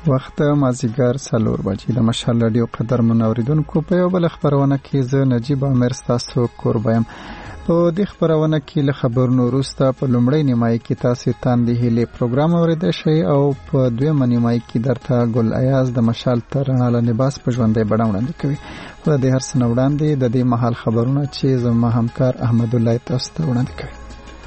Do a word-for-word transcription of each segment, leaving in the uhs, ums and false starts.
وخت مازیګر څلور بجې د مشال رادیو قدرمن اوریدونکو په یو بل خبرونه کې زه نجیب عامر ستاسو کوربایم. په دې خبرونه کې له خبرونو وروسته په لومړۍ نیمایي کې تاسو تاندې هلي پروګرام اوریدئ شئ او په دویمه نیمایي کې درته ګل ایاز د مشال ترانه له لباس په ژوندۍ بڼه وړاندې کوي. خو د هر څه نه وړاندې د دې مهال خبرونه چې زما همکار احمد الله تاسو ته وړاندې کوي.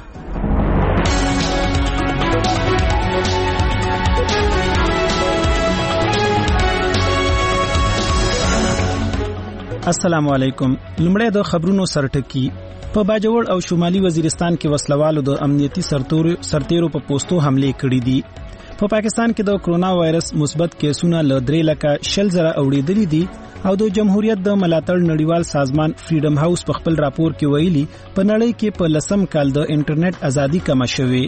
السلام علیکم. لمړی د خبرونو سرټکی. په باجوړ او شمالي وزیرستان کې وسلوالو د امنیتي سرتورو سرتیرو په پوسټو حمله کړې دي. په پاکستان کې د کرونا وایرس مثبت کیسونه ل درې لکه شل زره اوریدلي دي او د جمهوریت د ملاتړ نړیوال سازمان فریډم هاوس په خپل راپور کې ویلي په نړۍ کې په لسم کال د انټرنیټ ازادي کم شوه.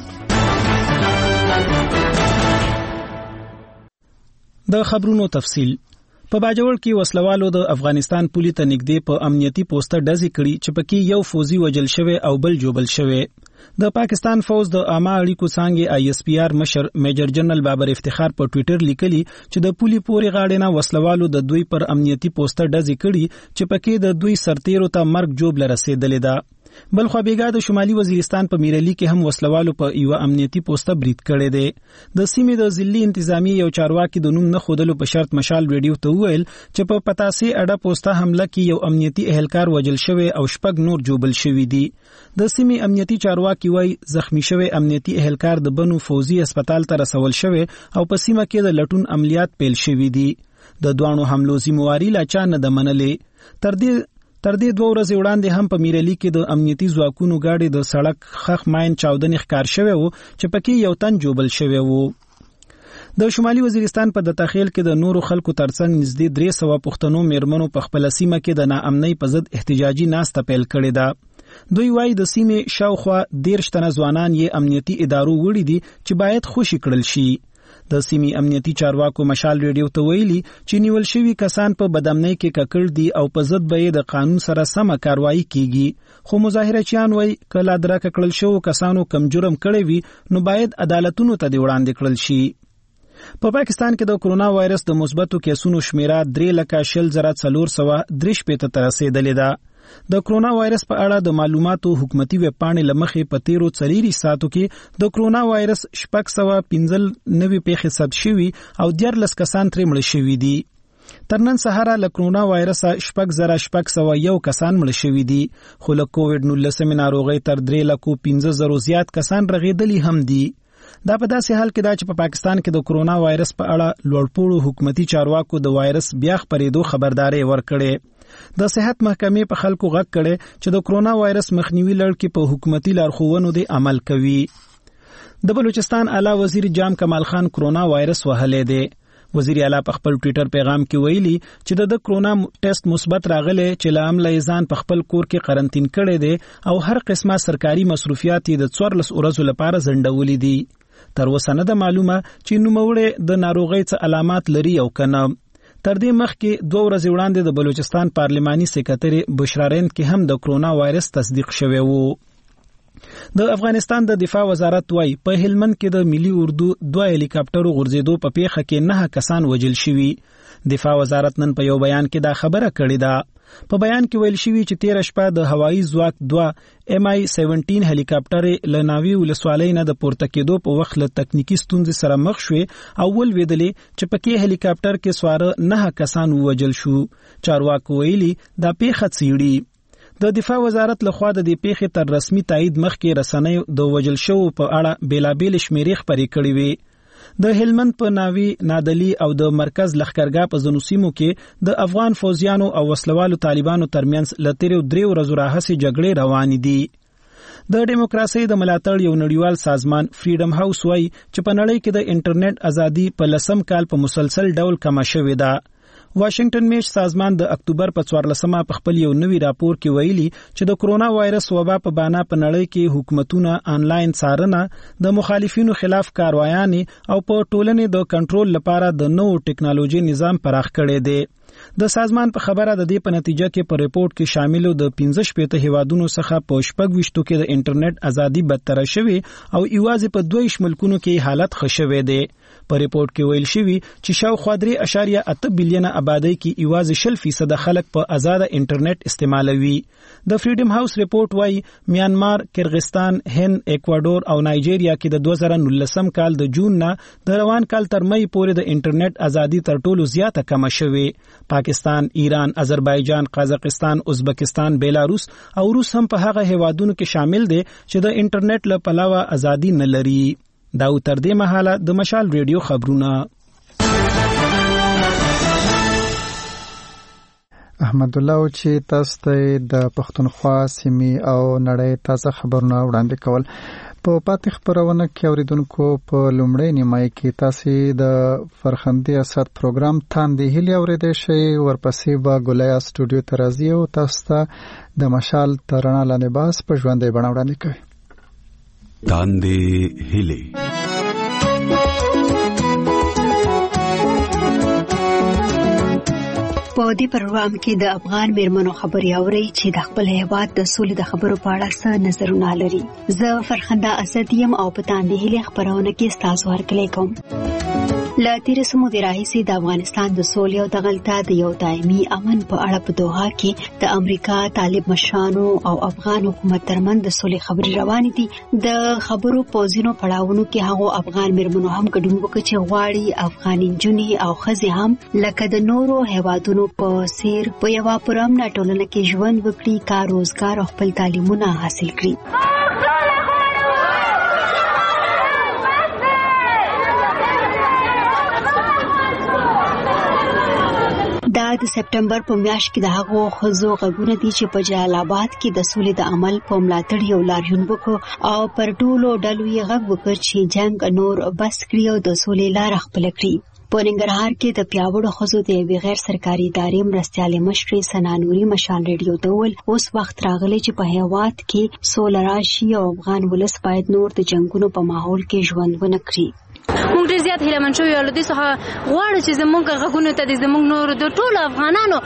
د خبرونو تفصیل. په باجوړ کې وسلوالو د افغانستان پولی ته نږدې په امنیتي پوسټر ډزې کړي چې پکې یو فوزي وجل شوی او بل جوبل شوی. د پاکستان فوج د عامه اړیکو څانګې آی اس پی آر مشر میجر جنرال بابر افتخار په ټوئیټر لیکلي چې د پولی پورې غاړې نه وسلوالو د دوی پر امنیتي پوسټر ډزې کړي چې پکې د دوی سرتیرو ته مرګ جوبل رسیدلې ده. بل خو بیګا د شمالي وزیرستان په میرلی کې هم وسلوالو په یو امنیتي پوسټ برید کړی دی. د سیمې د ضلعي انتظامی یو چارواکي د نوم نه خودلو په شرط مشال ریډیو ته ویل چې په پتاسي اډه پوسټه حمله کې یو امنیتي اهلکار وجل شوی او شپږ نور جوبل شوی دي. د سیمې امنیتي چارواکي وایي زخمی شوی امنیتي اهلکار د بنو فوزي هسپتال ته رسول شوی او په سیمه کې د لټون عملیات پیل شوی دي. د دوانو حملو ذمہواری لا چا نه د منلې. تر دې تر دې دوه ورځې وړاندې هم په میرلی کې د امنیتي ځواکونو گاډي د سړک خخ ماین چاودنې ښکار شوی وو چې پکې یو تن جوبل شوی وو. د شمالي وزیرستان په د تخیل کې د نورو خلکو ترڅنګ نږدې درې سوه پښتنو میرمنو په خپل سیمه کې د ناامنۍ په ضد احتجاجي ناسته پیل کړې ده. دوی وایي د سیمې شاوخوا دیرش تنه ځوانان یې امنیتي ادارو وړي دي چې باید خوشي کړل شي. د سیمې امنیتي چارواکو مشال ریډیو ته ویلي چې نیول شوي کسان په بدامنۍ کې ککړ دي او په ضد به د قانون سره سمه کاروایی کیږي. خو مظاهرچیان وایي کله درک کړل شو کسانو کم جرم کړی وي نو باید عدالتونو ته دی وړاندې کړل شي. په پاکستان کې د کرونا وایرس د مثبتو کیسونو شمیره درې لکه شل زره څلور سوه درې شپېته ته رسیدلې ده. د کرونا وایرس په اړه د معلوماتو حکومتي ویب پاڼې لمخې په تیرو څلورو ساعتو کې د کرونا وایرس شپږ سوه پنځه نوي پیښې ثبت شوي او دیارلس کسان ترې مړه شوي دي. تر نن سهاره له کرونا وایرس شپږ زره شپږ سوه یو کسان مړه شوي دي خو له کووډ نولسمې ناروغۍ تر درې لکو پنځه زرو زیات کسان رغېدلي هم دي. دا په داسې حال کې دا چې په پاکستان کې د کرونا وایرس په اړه لوړپوړو حکومتي چارواکو د وایرس بیا خپرېدو خبرداري ورکړې. د صحت محکمې په خلکو غږ کړي چې د کرونا وایرس مخنیوي لړ کې په حکومتي لارښوونو دی عمل کوي. د بلوچستان اعلی وزیر جام کمال خان کرونا وایرس وهلې دی. وزیر اعلی په خپل ټوئیټر پیغام کې ویلي چې د کرونا ټیسټ مثبت راغلی چې له امله ځان په خپل کور کې قرنټین کړی دی او هر قسمه سرکاري مصروفیات د څوارلس ورځو لپاره ځنډولې دي. تر اوسه نه ده معلومه چې نوموړی د ناروغۍ څه علامات لري او کنه. تر دې مخکې دوه ورځې وړاندې د بلوچستان پارلماني سکرټري بشرارند کې هم د کرونا وایرس تصدیق شوی وو. د افغانستان د دفاع وزارت وایي په هلمند کې د ملي اردو دوه هلیکاپټرو غورځېدو په پیښه کې نه کسان وژل شوي. دفاع وزارت نن په یو بیان کې دا خبره کړې ده. په بیان کې ویل شوی چې تیر شپه د هوایي ځواک دوه ایم آی سیونټین هلیکاپټر له ناوی ولسوالۍ نه د پورته کېدو په وخت له تکنیکی ستونزې سره مخ شوې او ولوېدلې چې پکې هلیکاپټر کې سواره نه کسان ووژل شو. چارواکو ویلي دا پیښه څېړي. د دفاع وزارت لخوا د دې پیښې تر رسمي تایید مخکې رسنیو د وژل شوو په اړه بیلابېل شمیرې خپرې کړې وې. د هلمند په ناوی نادلی او د مرکز لښکرګاه په ځینو سیمو کې د افغان فوجیانو او وسلوالو طالبانو ترمنځ له تیرو درې ورځو راهیسې جګړې روانې دي. د دیموکراسۍ د ملاتړ یو نړیوال سازمان فریډم هاوس وایي چې په نړۍ کې د انټرنیټ ازادي په لسم کال په مسلسل ډول کمه شوې ده. واشنگټن میش سازمان د اکتوبر په څوارلسمه په خپل یو نوي راپور کې ویلي چې د کرونا وایرس وبا په بنا په نړۍ کې حکومتونه آنلاین څارنه د مخالفینو خلاف کاروایانې او په ټولنې د کنټرول لپاره د نوو ټیکنالوژي نظام پراخ کړی دی. د سازمان په خبره د دې په نتیجه کې په ریپورت کې شاملو د پنځه شپېته هیوادونو څخه په شپږ ویشتو کې د انټرنیټ ازادي بدتره شوې او ایوازې په دوه ملکونو کې حالت ښه شوی دی. په ریپورت کې ویل شوی چې شاوخوا درې اشاریه اته بلین آبادی کې یوازې شل فیصد خلک په آزاد انټرنیټ استعمالوي. د فریډم هاوس ریپورت وايي میانمار، کرغستان، هند، ایکواډور او نایجیریا کې د دوه زره نولسم کال د جون نه د روان کال تر مئی پورې د انټرنیټ ازادي تر ټولو زیاته کم شوې. پاکستان، ایران، آذربایجان، قزاقستان، ازبکستان، بیلاروس او روس هم په هغه هیوادونو کې شامل دي چې د انټرنیټ له پلوه ازادي نه لري. دا تر دې مهاله د مشال ریډیو خبرونه. احمد الله او چې تاسو ته د پښتونخوا سیمې او نړۍ تازه خبرونه وړاندې کول. په پاتې خبرونه کې اوریدونکو په لومړی نیمایي کې تاسو د فرخندي اسد پروګرام تاندې هلي اوریدئ شئ. ورپسې به ګولیا سټوډیو ته راځي او تاسو ته د مشال ترانه لاندې باس په ژوندۍ بڼه وړاندې کوي. تاندې هلي په دې پروګرام کې د افغان میرمنو خبري اوري چې د خپل هیواد د سولې د خبرو په اړه څه نظرونه لري. زه فرخنده اسد یم او په تاندې هلي خبرونه کې ستاسو هرکلی کوم. لا تیر سمو دی راهیسي د افغانستان د سولې او د غلطه د یو دایمي امن په اړه په دوحه کې د امریکا، طالب مشرانو او افغان حکومت ترمن د سولې خبري روان دي. د خبرو په ځینو پړاوونو کې هغه افغان میرمنو هم ګډون وکړي چې غواړي افغان نجونې او ښځې هم لکه د نورو هیوادونو په سیر په یو پرامن ټولنه کې ژوند وکړي، کار روزګار او خپل تعلیمونه حاصل کړي. دا د سپټمبر په میاشت کې د هغو ښځو غږونه دي چې په جلال آباد کې د سولې د عمل په ملاتړ یو لاریون وکړ او پر ټولو ډلو یې غږ وکړ چې جنگ نور بس کړي او د سولې لاره خپله کړي. په ننګرهار کې د پیاوړو ښځو د یوې غیر سرکاري ادارې مرستیالې مشرې ثنا نوري مشال ریډیو ته وویل اوس وخت راغلی چې په هېواد کې سوله راشي او افغان ولس باید نور د جنګونو په ماحول کې ژوند ونه کړي. موږ ډېر زیات هیله من شوي یو له دې څخه غواړو چې زموږ غږونو ته د زموږ نورو د ټولو افغانانو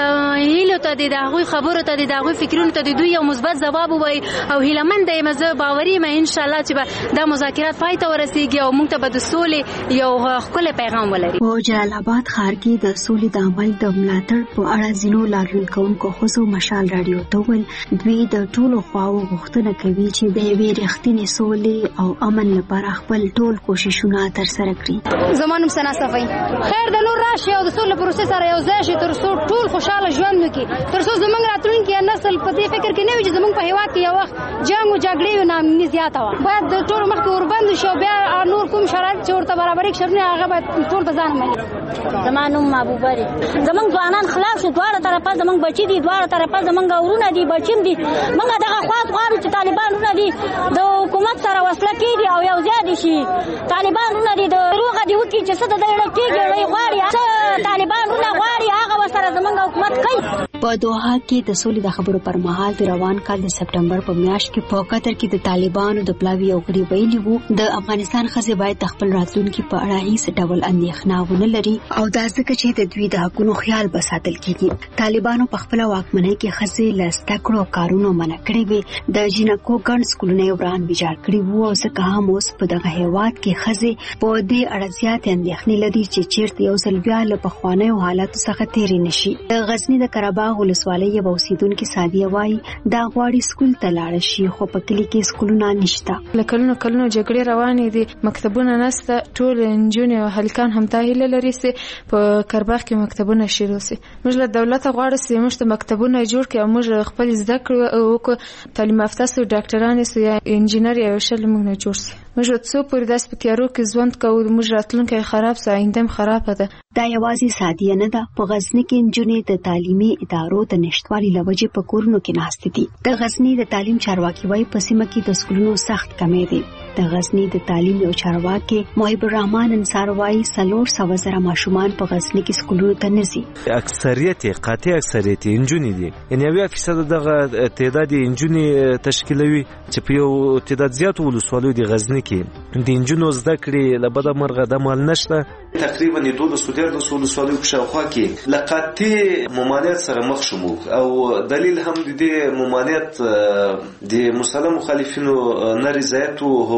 هیلو ته د هغوی خبرو ته د هغوی فکرونو ته د دوی یو مثبت ځواب ووایي او هیله منده یم زه باوري یم انشاءالله چې به دا مذاکرات پای ته ورسېږي او موږ ته به د سولې یو ښکلی پیغام ولري. په جلال آباد ښار کې د سولې د عمل د ملاتړ په اړه ځینو لاریون کوونکو ښځو مشال راډیو ته وویل دوی د ټولو خواو غوښتنه کوي چې د یوې رښتینې سولې او امن لپاره خپل ټول کوششونه ترسره کړي. زما نوم ثنا صفی. خیر د نور راشي او د سولې پروسې سره یو ځای شي تر څو ټول خوشاله ژوند وکړي، تر څو زموږ راتلونکي نسل په دې فکر کې نه وي چې زموږ په هېواد کې یو وخت جنګ او جګړې او ناامني زیاته وه. باید د ټولو مخکې وربند شي او بیا نور کوم شرایط چې ورته برابرې شرطونه هغه باید ټول په ځان ومني. زما نوم محبوبه دی. زموږ ځوانان خلاص شو، دواړه طرفه زموږ بچي دي، دواړه طرفه زموږ ورونه دي، بچیم دي. موږ دغه خواست غواړو چې طالبان ورونه دي د حکومت سره وصله کېږي او یو ځای دي شي. طالبان ورونه دي د روغه دي وکړي چې څه د دې کېږي غواړي څه طالبان ورونه غواړي هغه ورسره زموږ حکومت کوي. په دوحه کې د سولې د خبرو پر مهال د روان کال د سپټمبر په میاشت کې په قطر کې د طالبانو د پلاوي یو غړي ویلي وو د افغانستان ښځې باید د خپل راتلونکي په اړه هیڅ ډول اندېښنه ونه لري او دا ځکه چې د دوی د حقونو خیال به ساتل کېږي. طالبانو په خپله واکمنۍ کې ښځې له زده کړو کارونو منع کړې وې، د جینکو ګڼ سکولونه یې وران ویجاړ کړي وو او ځکه هم اوس په دغه هېواد کې ښځې په دې اړه زیاتې اندېښنې لري چې چیرته یو ځل بیا له پخوانیو حالاتو څخه تېرې نشي. د غزني د قرهباغ ولسوالۍ یوه اوسېدونکې سادیه وایي دا غواړي سکول ته لاړه شي خو په کلي کې سکولونه نشته. له کلونو کلونو جګړې روانې دي، مکتبونه نشته، ټول نجونې او هلکان هم دا هیله لري چې په قرهباغ کې مکتبونه شروع شي. موږ له دولته غواړو چې موږ ته مکتبونه جوړ کړي او موږ خپل زده کړو وکړو، تعلیم یافته سو، ډاکټران سو یا انجینر یا شل موږ نه جوړ شي. موږ څو پورې داس په تیارو کې ژوند کوو، موږ راتلونکی خراب سه، آینده هم خراب ده. دا یوازې سادیه نه ده، په غزني کې نجونې د تعلیمي ادارو د نشتوالي له وجې په کورونو کې ناستې دي. د غزني د تعلیم چارواکي وایي په سیمه کې د سکولونو سخت کمی دی. د غزني د تعلیم یو چارواکي محب الرحمن انصار وایي څلور سوه زره ماشومان په غزني کې سکولونو ته نه ځي. اکثریت قاطع اکثریت نجونې دي، یعنې اویا فیصد دغه تعداد نجونې تشکیلوي چې په یو تعداد زیاتو ولسوالیو د غزني کې د نجونو زده کړې له بده مرغه د مال نشته. تقریبا دولس دیارلس ولسوالیو په شاوخوا کې له قاطع ممانعت سره مخ شوم او دلیل هم د دې ممانعت د مسلم مخالفینو نه رضایت او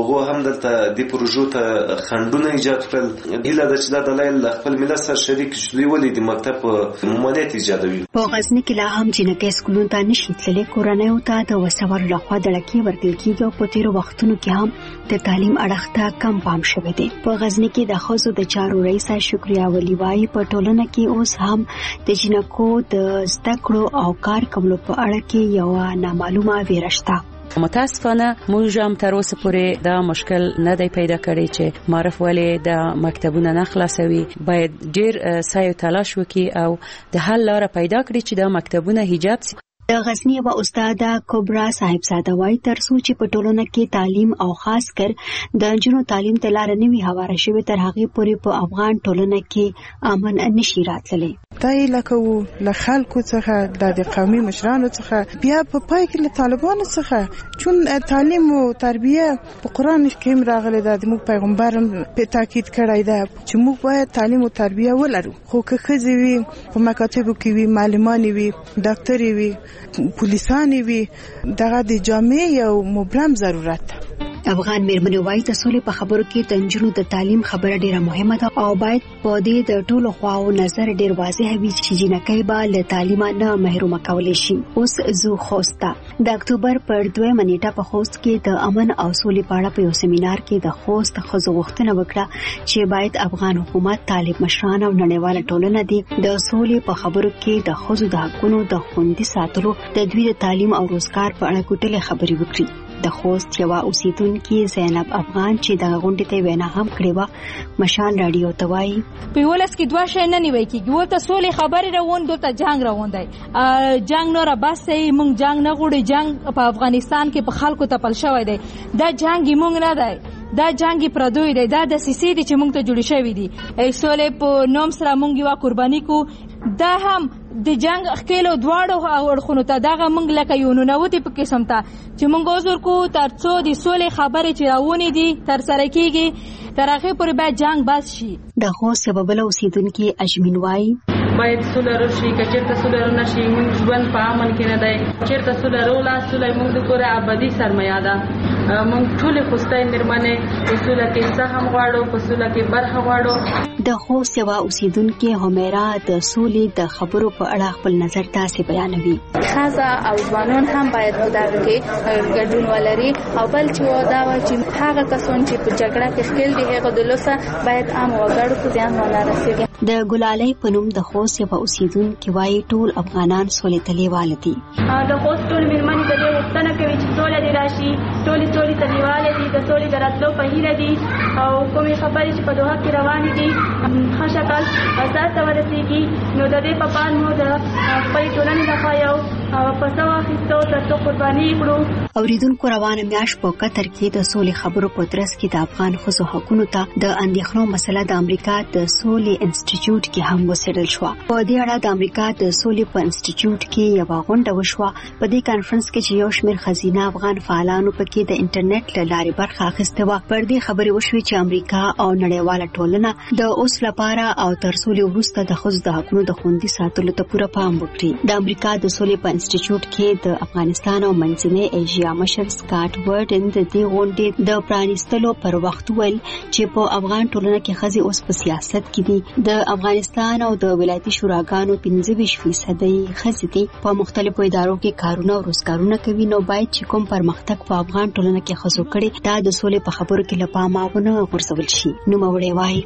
هغه هم دلته د پروژو ته خندونه ایجاد کړل. هیله ده چې دا دلایل خپل ملت سره شریک شي ولې د مکتب ممانعت ایجادوي. په غزنی کې لا هم جنکې سکولونو ته نشي تللی. کورنۍ ته د وسوال لخوا دړکی ورکړل کیږي او په تیرو وختونو کې هم د تعلیم اړخ ته کم پام شوی دی. په غزنی کې د خزو د چارو رئیس شکریا ولی وايي په ټولنه کې اوس هم د جنکو د زده کړو او کار کولو په اړه کې یو نامعلومه ویره شته. متاسفانه موږ هم تر اوسه پورې دا مشکل نه دی پیدا کړی چې معرف ولې د مکتبونو نه خلاصوي. باید ډیر سعی او تلاش وکړي او د حل لاره پیدا کړي چې د مکتبونو حجاب سي. د غزنی و استاد کبرا صاحبزاده وايي تر څو چې په ټولنه کې تعلیم او خاص کر د جنو تعلیم ته لار نه وي هواره شوی تر هغه پورې په افغان ټولنه کې امن نشي راتللی. دای لکه له خلکو څخه د قومي مشرانو څخه بیا په پای کې له طالبانو څخه چون تعلیم او تربیه په قران کې راغلي د موږ پیغمبرم په تاکید کړی دی چې موږ باید تعلیم او تربیه ولرو. خو که خځې وي په مکاتبو کې وي معلمان وي ډاکټر وي پولیسان وي دغه د جامع یو مبرم ضرورت ده. افغان میرمنې وايي د سولې په خبرو کې د نجونو د تعلیم خبره ډیره مهمه ده او باید په دې د ټولو خواو نظر ډیر واضح وي چې جنکۍ به له تعلیم نه محروم کولای شي. اوس زو خوستا د اکتوبر پر دویمه نیټه په خوست کې د امن او سولې په اړه په یو سیمینار کې د خوست ښځو غوښتنه وکړه چې باید افغان حکومت طالب مشران او نړیواله ټولنه دي د سولې په خبرو کې د ښځو د حقونو د خوندي ساتلو د دوی د تعلیم او روزګار په اړه کوټلې خبرې وکړي. د خوست یو اوسیدونکو زینب افغان چې د غونډې ته وینا هم کړې و مشال رادیو ته وایي په ولس کې دوه شی نه نیوي کیږي. ورته سولې خبرې روان دلته جنگ روان دی. جنگ نور بس مونږ جنگ نه غوړي. جنگ په افغانستان کې په خلکو ته پل شوی دی. دا جنگ مونږ نه دی. دا جنگي پردوی دی. دا د سیسي دي چې مونږ ته جوړ شوی دي. سولې په نوم سره مونږ یو قرباني کو. دا هم د جنگ خکېلو دواړو اړخونو ته دغه مونږ لکه یو ننوتې په قسم ته چې مونږ حضور کو تر څو د سولې خبرې چې راونې دي تر سره کېږي تر هغې پورې باید جنگ بس شي. د خوست یوه بله اوسېدونکي اجمین وایي باید سوله راشي. که چېرته سوله رانه شي مونږ ژوند په امن کې نه دی. چېرته سوله راوله سوله مونږ د کور ابدي سرمایه ده. مونږ ټولې خوستی مېرمنې په سوله کې څه هم غواړو په سوله کې برخه غواړو. د خوست یوه اوسېدونکې همیرا د سولې د خبرو په اړه خپل نظر تاسې بیانوي. ښځه او ځوانان هم باید په دغه کې ګډون ولري او بل چې دا و چې هغه کسان چې په جګړه کې ښکېل دي هغه د لوسه باید عام وګړو ته زیان ونه رسېږي. د ګلالۍ په نوم د خوست یوه اوسېدونکې وایي ټول افغانان سولې ته لیواله دي. د خوست ټول مېرمنې د دې غوښتنه کوي چې سوله دې راشي. ټولې سولې ته لیواله دي. د سولې د راتلو په هیله دي او کومې خبرې چې په دوحه کې روانې دي ښه شکل اساس ته ورسېږي. نو د دې په پان مو د خپلې ټولنې لخوا یو پسه واخیستو تر څو قرباني یې کړو. اوریدونکو روانه میاشت په قطر کې د سولې خبرو په ترڅ کې د افغان ښځو حقونو ته د اندېښنو مسله د امریکا د سولې انسټیټیوټ کې هم وڅېړل شوه. په دې اړه د امریکا د سولې په انسټیټیوټ کې یوه غونډه وشوه. په دې کانفرنس کې چې یو شمېر ښځینه افغان فعالانو پکې د انټرنیټ له لارې برخه اخیستې وه پر دې خبرې وشوې چې امریکا او نړیواله ټولنه د اوس لپاره او تر سولې وروسته د ښځو د حقونو د خوندي ساتلو ته پوره پام وکړي. د امریکا د سولې په انسټیټیوټ کې د افغانستان او منځنۍ ایشیا مشر سکاټ ورډن د دې غونډې د پرانیستلو پر وخت ویل چې په افغان ټولنه کې ښځې اوس په سیاست کې دي. د افغانستان او د ولایتي شوراګانو پنځه ویشت فیصدۍ ښځې دي په مختلفو ادارو کې کارونه او روزګارونه کوي. نو باید چې کوم پرمختګ په افغان ټولنه کې ښځو کړي دا د سولې په خبرو کې له پامه ونه غورځول شي. نوموړی وایي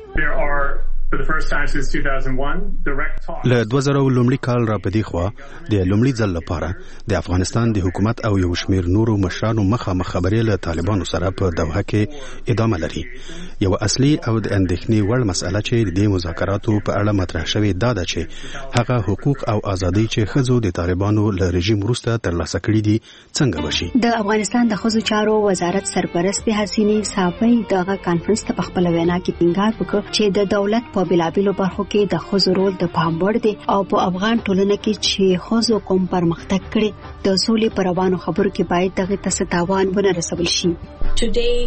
له دوه زره لومړي کال را پدې خوا د لومړي ځل لپاره د افغانستان د حکومت او یو شمېر نورو مشرانو مخامخ خبرې له طالبانو سره په دوحه کې ادامه لري. یو اصلي او د اندېښنې وړ مسله چې د مذاکراتو په اړه مطرح شوې دا ده چې هغه حقوق او ازادۍ چې ښځو د طالبانو له رژیم وروسته ترلاسه کړي دي څنګه وشي. د افغانستان د ښځو چارو وزارت سرپرست حسینې صافۍ دغه کانفرنس ته په خپله وینا کې ټینګار وکړ چې د دولت په بېلابېلو برخو کې د ښځو رول د پام وړ دی او په افغان ټولنه کې چې ښځو کوم پرمختګ کړي د سولې په روانو خبرو کې باید دغه ته څه تاوان ونه رسول شي. Today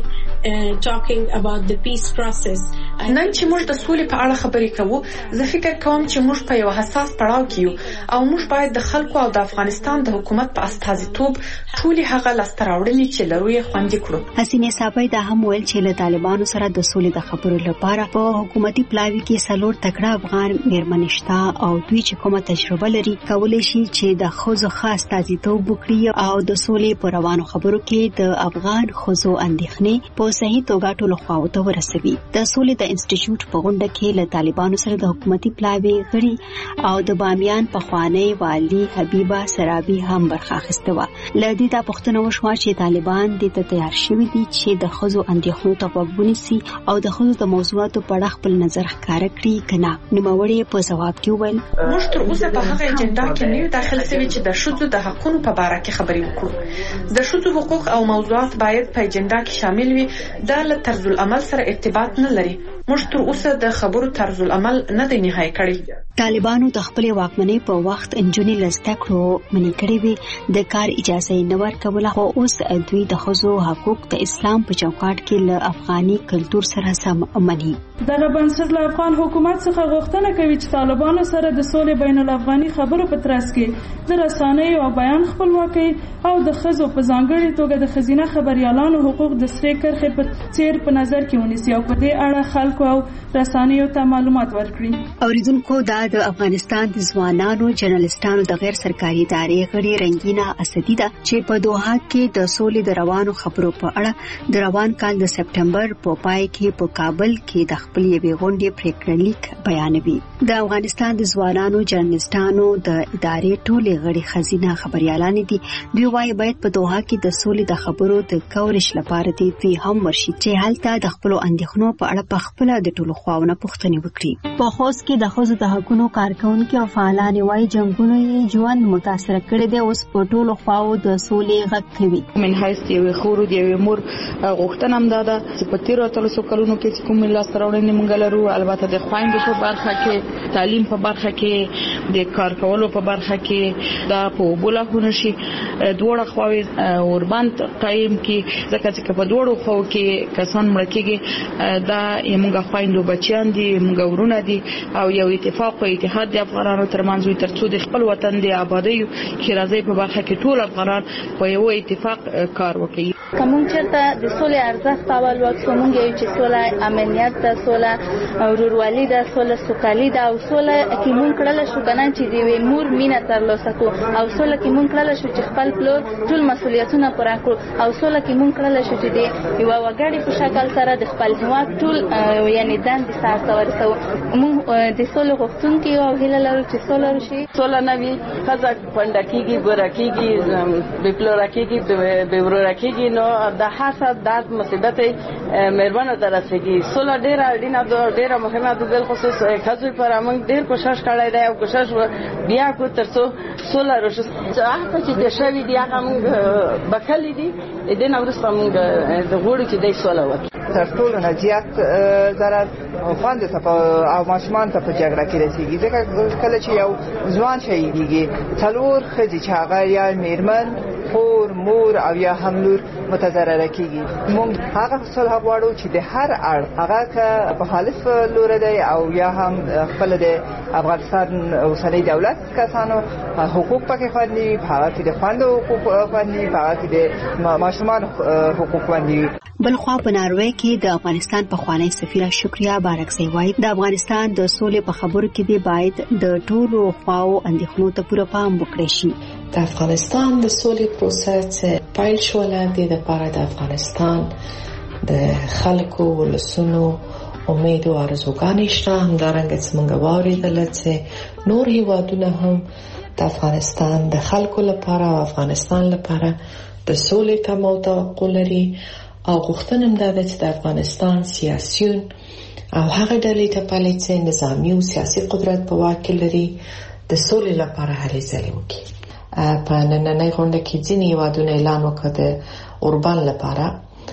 نن چې موږ د سولې په اړه خبرې کوو زه فکر کوم چې موږ په یو حساس پړاو کې یو او موږ باید د خلکو او د افغانستان د حکومت په استازیتوب ټولې هغه لاسته راوړنې چې لرو یې خوندي کړو. حسینه صاحب دا هم ویل چې له طالبانو سره د سولې د خبرو لپاره په حکومتي پلاوي کې سلور تکړه افغان میرمنې شته او دوی چې کومه تجربه لري کولای شي چې د خوځو خاص استازیتوب وکړي او د سولې په روانو خبرو کې د افغان خوځو اندېښنې په صحیح توګه ټولو خواو ته ورسوي. د سولې د انسټیټیوټ په غونډه کې له طالبانو سره د حکومتي پلاوي غړي او د بامیان په خوانی والی حبیبه سرابي هم برخه اخیسته و. لدې دا پښتنه وشو چې طالبان د ته تیار شوي دي چې د خوځو اندېښنو ته وګونیسي او د خوځو د موضوعاتو په اړه خپل نظر ښکاره کړي کنه. نوموړي په جواب کې وویل موږ تر اوسه په هغه اجنډا کې نه یو داخل شوي چې د ښځو د حقوقو په اړه کې خبرې وکړو. د ښځو حقوق او موضوعات باید په اجنډا کې شامل وي. دا له طرز العمل سره ارتباط نه لري. موږ تر اوسه د خبرو طرز العمل نه دی نهایی کړی. طالبانو د خپل واکمنۍ په وخت انجونی لسته کړو منې کړې وي د کار اجازه نه ورکوله خو اوس دوی د ښځو حقوق د اسلام په چوکاټ کې له افغاني کلچر سره سم مني. دغه بنسټ له افغان حکومت څخه غوښتنه کوي چې طالبانو سره د سولې بین الافغاني خبرو په ترڅ کې د رسنیو او بیان خپلواکي او د ښځو په ځانګړي توګه د ښځینه خبريالانو حقوق د سرې کرښې په څیر په نظر کې ونیسي او په دې اړه خلکو او رسنیو ته معلومات ورکړي. اوریدونکو دا د افغانستان د ځوانانو جرنالستانو د غیر سرکاري ادارې غړي رنگینا اسدی ده چې په دوحه کې د سولې د روانو خبرو په اړه د روان کال د سپټمبر په پای کې په کابل کې د خپل یوې غونډې پریکړه لیک بیانوي. د افغانستان د ځوانانو جرنالستانو د ادارې ټولې غړي خزینه خبريالان دي. دوی وايي باید په دوحه کې د سولې د خبرو د کورش لپاره دي دوی هم ورشي چې هلته د خپل اندېښنو په اړه په خپل د ټولو خواونه پوښتنه وکړي. په خوست کې د ښځو د حقوقو کارکونکو او فعالان وايي جنگونو یې ژوند متاثر کړی دی. اوس په ټولو خواو د سولې غږ کوي. من هیڅ یو خور دی یو مور غوښتنه هم ده چې په تیر اتلسو کلونو کې کوم لاس راوړنې مونږ لرو. البته د خويندو په برخه کې تعلیم په برخه کې د کار کولو په برخه کې دا په بولاخونه شي دوړه خواوي اوربند قائم کې ځکه چې په دوړو خو کې کسان مړ کېږي دا موږ خويندو بچیان دي موږ ورونه دي او یو اتفاق او اتحاد د افغانانو ترمنځ وي ترڅو د خپل وطن د آبادی کې راځي په برخه کې ټول افغانان په یو اتفاق کار وکړي. کوم چرته د سولې ارزښت اول وکړو موږ یو چې سوله امنیت ده سوله ورورولي ده سوله سوکالي ده او سوله کې موږ کړل شو کنه چې دی مور مینا ترلاسه کو او سوله کې موږ کړل شو چې خپل پلور ټول مسولیتونه پوره کړو او سوله کې موږ کړل شو چې دی یو وګړي په شکل سره د خپل هیواد ټول یعنی دند سره ورسو. موږ د سوله غوښتونکو او هیله لرو چې سوله وشي. سوله نوي خزه پندکیږي ګورکیږي بپلورکیږي بورورکیږي نو د حسد درد مصیبت مهربانه درسېږي. سوله ډیره اړینه ده ډیره مهمه ده بل خصوص خزه پر موږ ډیر کوشش کړی دی او کوشش بیا کو ترڅو سوله وشي. هغه چې د شوی دی هغه موږ بکلی دي د نن ورسته موږ د غوړو چې د سوله وکړي. تر ټولو نه زیات ضرر خوند ته او ماشومان ته په جګړه کې رسیږي ځکه کله چې یو ځوان شهیدیږي څلور ښځې چې هغه یا میرمن خور مور او یا هم لور متضرره کیږي. موږ هغه صلح غواړو چې د هر اړخ هغه که په خالص لور دی او یا هم خپل د افغانستان اوسنۍ دولت کسانو حقوق پکې خوندي هغه کې د خوندو حقوق خوندي هغه کې د ماشومان حقوق خوندي. بلخوا په ناروې کې د افغانستان په خوانی سفیره شکریا بارکزی وايي د افغانستان د سولې په خبرو کې دی باید د ټولو خواو اندېښنو ته پوره پام وکړي شي. د افغانستان د سولې پروسس پیل شول د لپاره د افغانستان د خلکو ولسونو امید او ارزوګانې شته. همدارنګه څنګه واوریدل چې نور هیوادونه هم د افغانستان د خلکو لپاره او افغانستان لپاره د سولې تمو توقع لري او غوښتنه هم ده چې د افغانستان سیاسيون او هغه ډلې ته پالي چې نظامی او سیاسي قدرت په واک کې لري د سولې لپاره هلې ځلې وکړي. په نننۍ غونډه کې ځینې هیوادونه اعلان وکړ د اوربان لپاره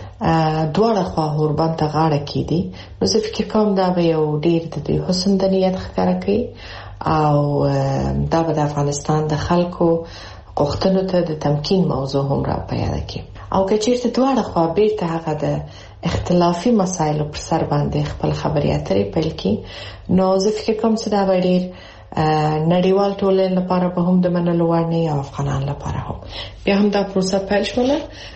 دواړه خوا اوربان ته غاړه کېدي. نو زه فکر کوم دا به یو ډېر د دوی حسن د نیت ښکاره کوي او دا به د افغانستان د خلکو غوښتنو ته د تمکین موضوع هم را په یاد کړي او که چیرته دواړه خوا بیرته هغه د اختلافي مسایلو پر سر باندې خپل خبرې اترې پیل کړي، نو زه فکر کوم چې دا به ډېر نړیوال ټولنې لپاره به هم د منلو وړ نه او افغانان لپاره هم. بیا هم دا پروسه پیل شوله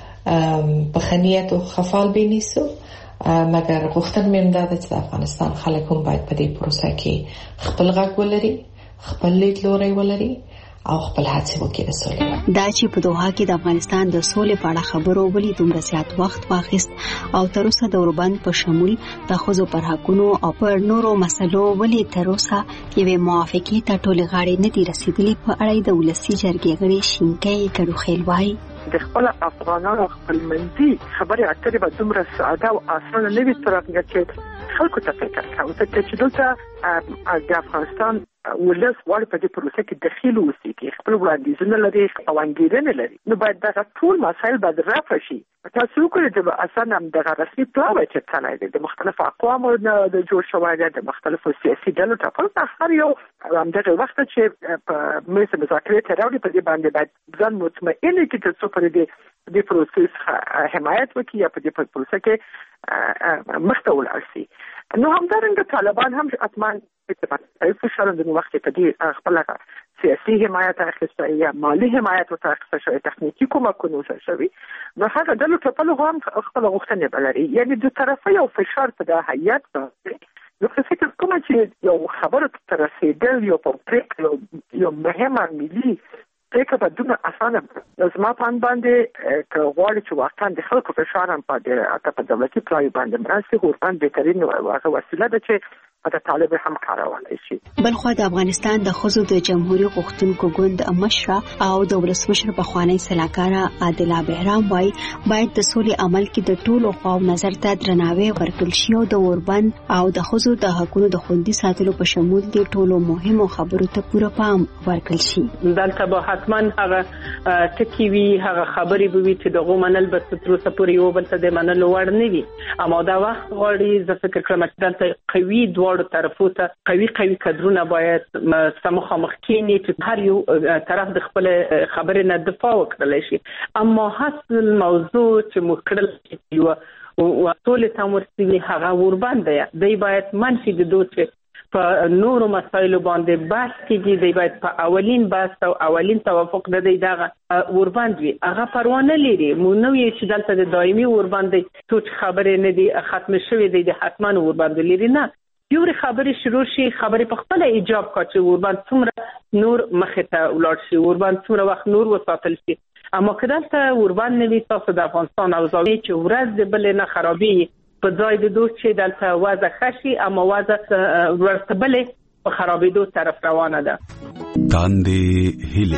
په ښه نیت او ښه فال به نیسو، مګر غوښتنه مې دا ده چې د افغانستان خلک هم باید په دې پروسه کې خپل غږ ولري، خپل لیدلوری ولري او خپل هڅې وکړي د سولې. دا چې په دوحه کې د افغانستان د سولې په اړه خبرو ولې دومره زیات وخت واخیست او تر اوسه د اوربند په شمول د ښځو پر حقونو او پر نورو مسلو ولې تر اوسه یوې موافقې ته ټولې غاړې نه دي رسېدلې، په اړه د ولسي جرګې غړي شینکۍ کډوخیل وایي د خپل افغانانو خپل منځي خبرې اترې به دومره ساده او اسانه نه وي تر هغه چې خلکو ته فکر کوي چې دلته د افغانستان ولس واړه په دې پروسه کې دخیل اوسېږي، خپل وړاندیزونه لري او انګیرنې لري، نو باید دا ټول مسایل باید رفع شي. تاسو وګورئ چې اساسا هم د رسمي پلاوی چې تلای دی د مختلفو اقوامو د جوړ شوی دی، د مختلفو سیاسي ډلو ټاکل هر یو همدغه وخت چې په میز مذاکرې ته راوړي په دې باندې باید ځان مطمئن کړي چې څو پر دې د پروسس حمایت وکړي یا په دې پروسه کې مخته ولاړ شي. نو همدارنګه طالبان هم اتمان په فشار د وخت په دې خپل سیاسي حمایت اخیسته یا مالی حمایت او اخیسته شوی تخنیکی کومکونه شوی، نو هغه د لټپلو هم خپل غوښتنې بلري، یعنی د طرفه یو فشار په د هیئت باندې. نو فکر کوم چې یو خبره تر رسیدل یو په پریکړه یو مهمه ملي پریکړه به دومره اسانه زما په باندې که غواړي چې واقعا د خلکو فشار هم په د دولتي پلای باندې مرسته ورباندې بهترین هغه وسیله ده چې د طالب هم کارولای شي. بلخو د افغانستان د ښځو د جمهوریت غوښتونکو ګوند مشره او د ولسمشر بخوانی سلاکار عادله بهرام وايي باید د سولې عمل کې د ټولو خواو نظر ته درناوی ورکړل شي او د اوربند او د ښځو د حقوقو د خوندي ساتلو په شمول د ټولو مهمو خبرو ته پوره پام ورکړل شي. دلته به حتما هغه ټکی وي، هغه خبرې به وي چې دغه منل به تر اوسه پورې یو بل ته د منلو وړ نه وي، اما دا وخت غواړي زه فکر کوم چې دلته قوي دوه طرفو ته قوي قوي کډرونه باید سمخامخ کینی چې هر یو طرف د خپل خبرې نه دفاع وکړي شي. اما حاصل موضوع چې مخکړل یو او ټول تمرسي هغه وربند دی، دی باید منفي د دوت په نورو مسایلو باندې بحث کیږي، دی باید په اولین بحث او اولین توافق د دی دغه وربند وي، هغه پروانه لري. مو نو یې چې دلته د دایمي وربند څه خبرې نه دي ختم شوې دي، د حتما وربند لري نه یوري خبرې شروع شي، خبرې په خپل ایجاب کا چې وربند څومره نور مخه ته ولاړ شي، وربند څومره وخت نور وساتل شي. اما کدالته وربند نه وي تاسو د افغانستان او زاویه چې ورځ د بل نه خرابي په ځای د دوه چې دلته وضع خشي، اما وضع ورتبلې په خرابېدو طرف روانه ده. تاندې هیله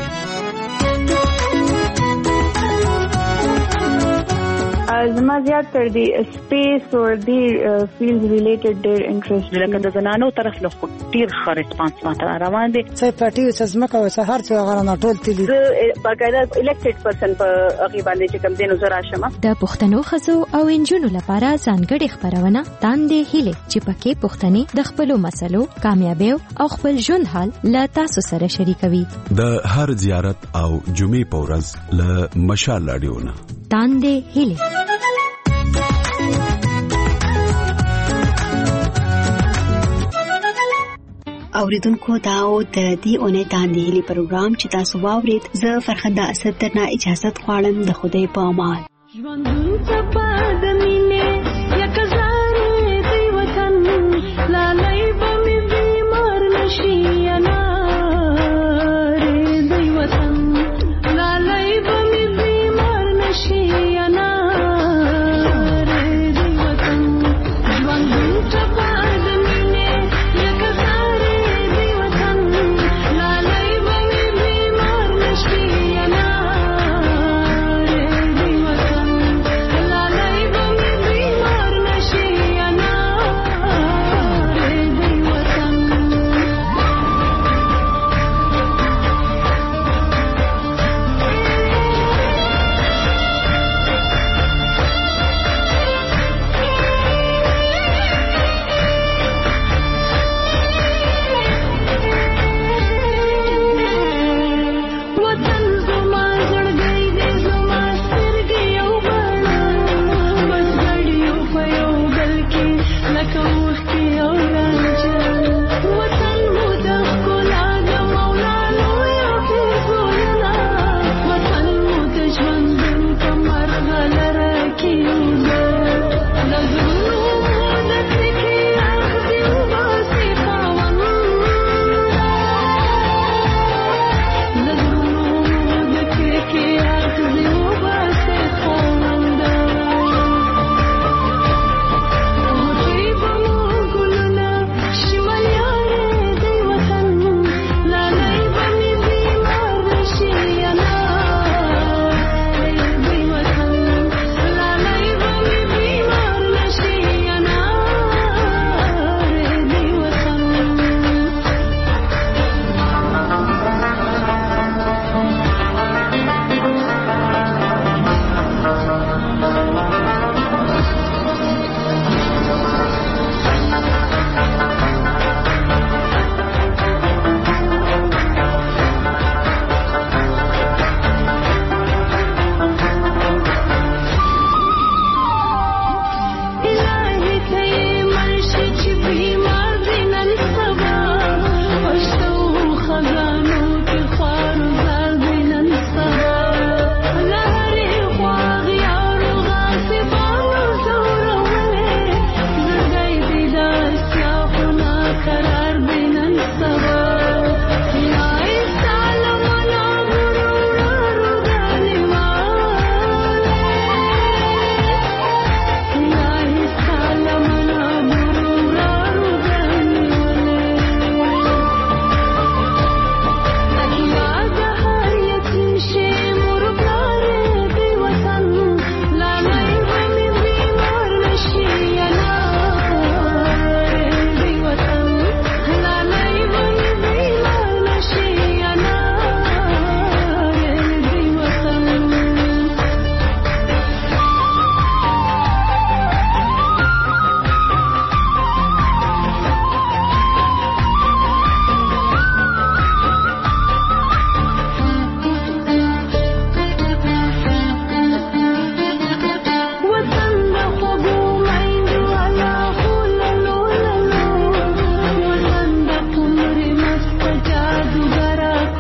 زما زیات تر دی سپیس او دی فیلډ ریلیټډ ډیر انټرست لکه د زنانو طرف له ډیر ښه ریسپانس ماته روان دي. څه پټي څه زمکه او څه هر څه غره ټول تلي زه باقاعده الیکټډ پرسن په هغه باندې چې کوم دینو زرا شمه د پښتنو خزو او انجونو لپاره ځانګړي خبرونه تاندې هیله چې پکې پښتني د خپل مسلو کامیابی او خپل ژوند حال لا تاسو سره شریکوي. د هر زیارت او جمعې په ورځ له مشال رادیوونه تاندې هیله. اوریدونکو دا او د دې اونۍ تاندې هیلې پروګرام چې تاسو واورید، زه فرخنده اسد درنه اجازه غواړم. د خدای په امان. ژوندون چپا د مینې یک زارې دی وطن لالای به مې بیمار نشي انارې دی وطن لالای به مې بیمار نشي انارې دی وطن ژوندون چپا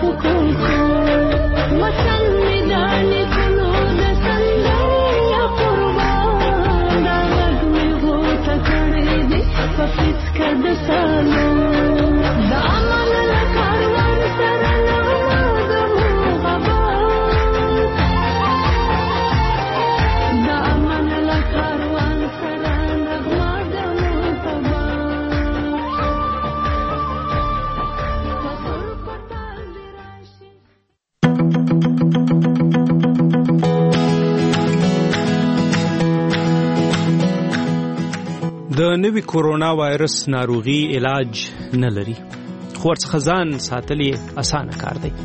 د نوي کورونا وایرس ناروغي علاج نه لري، خو ورڅخه ځان ساتل یې اسانه کار دی.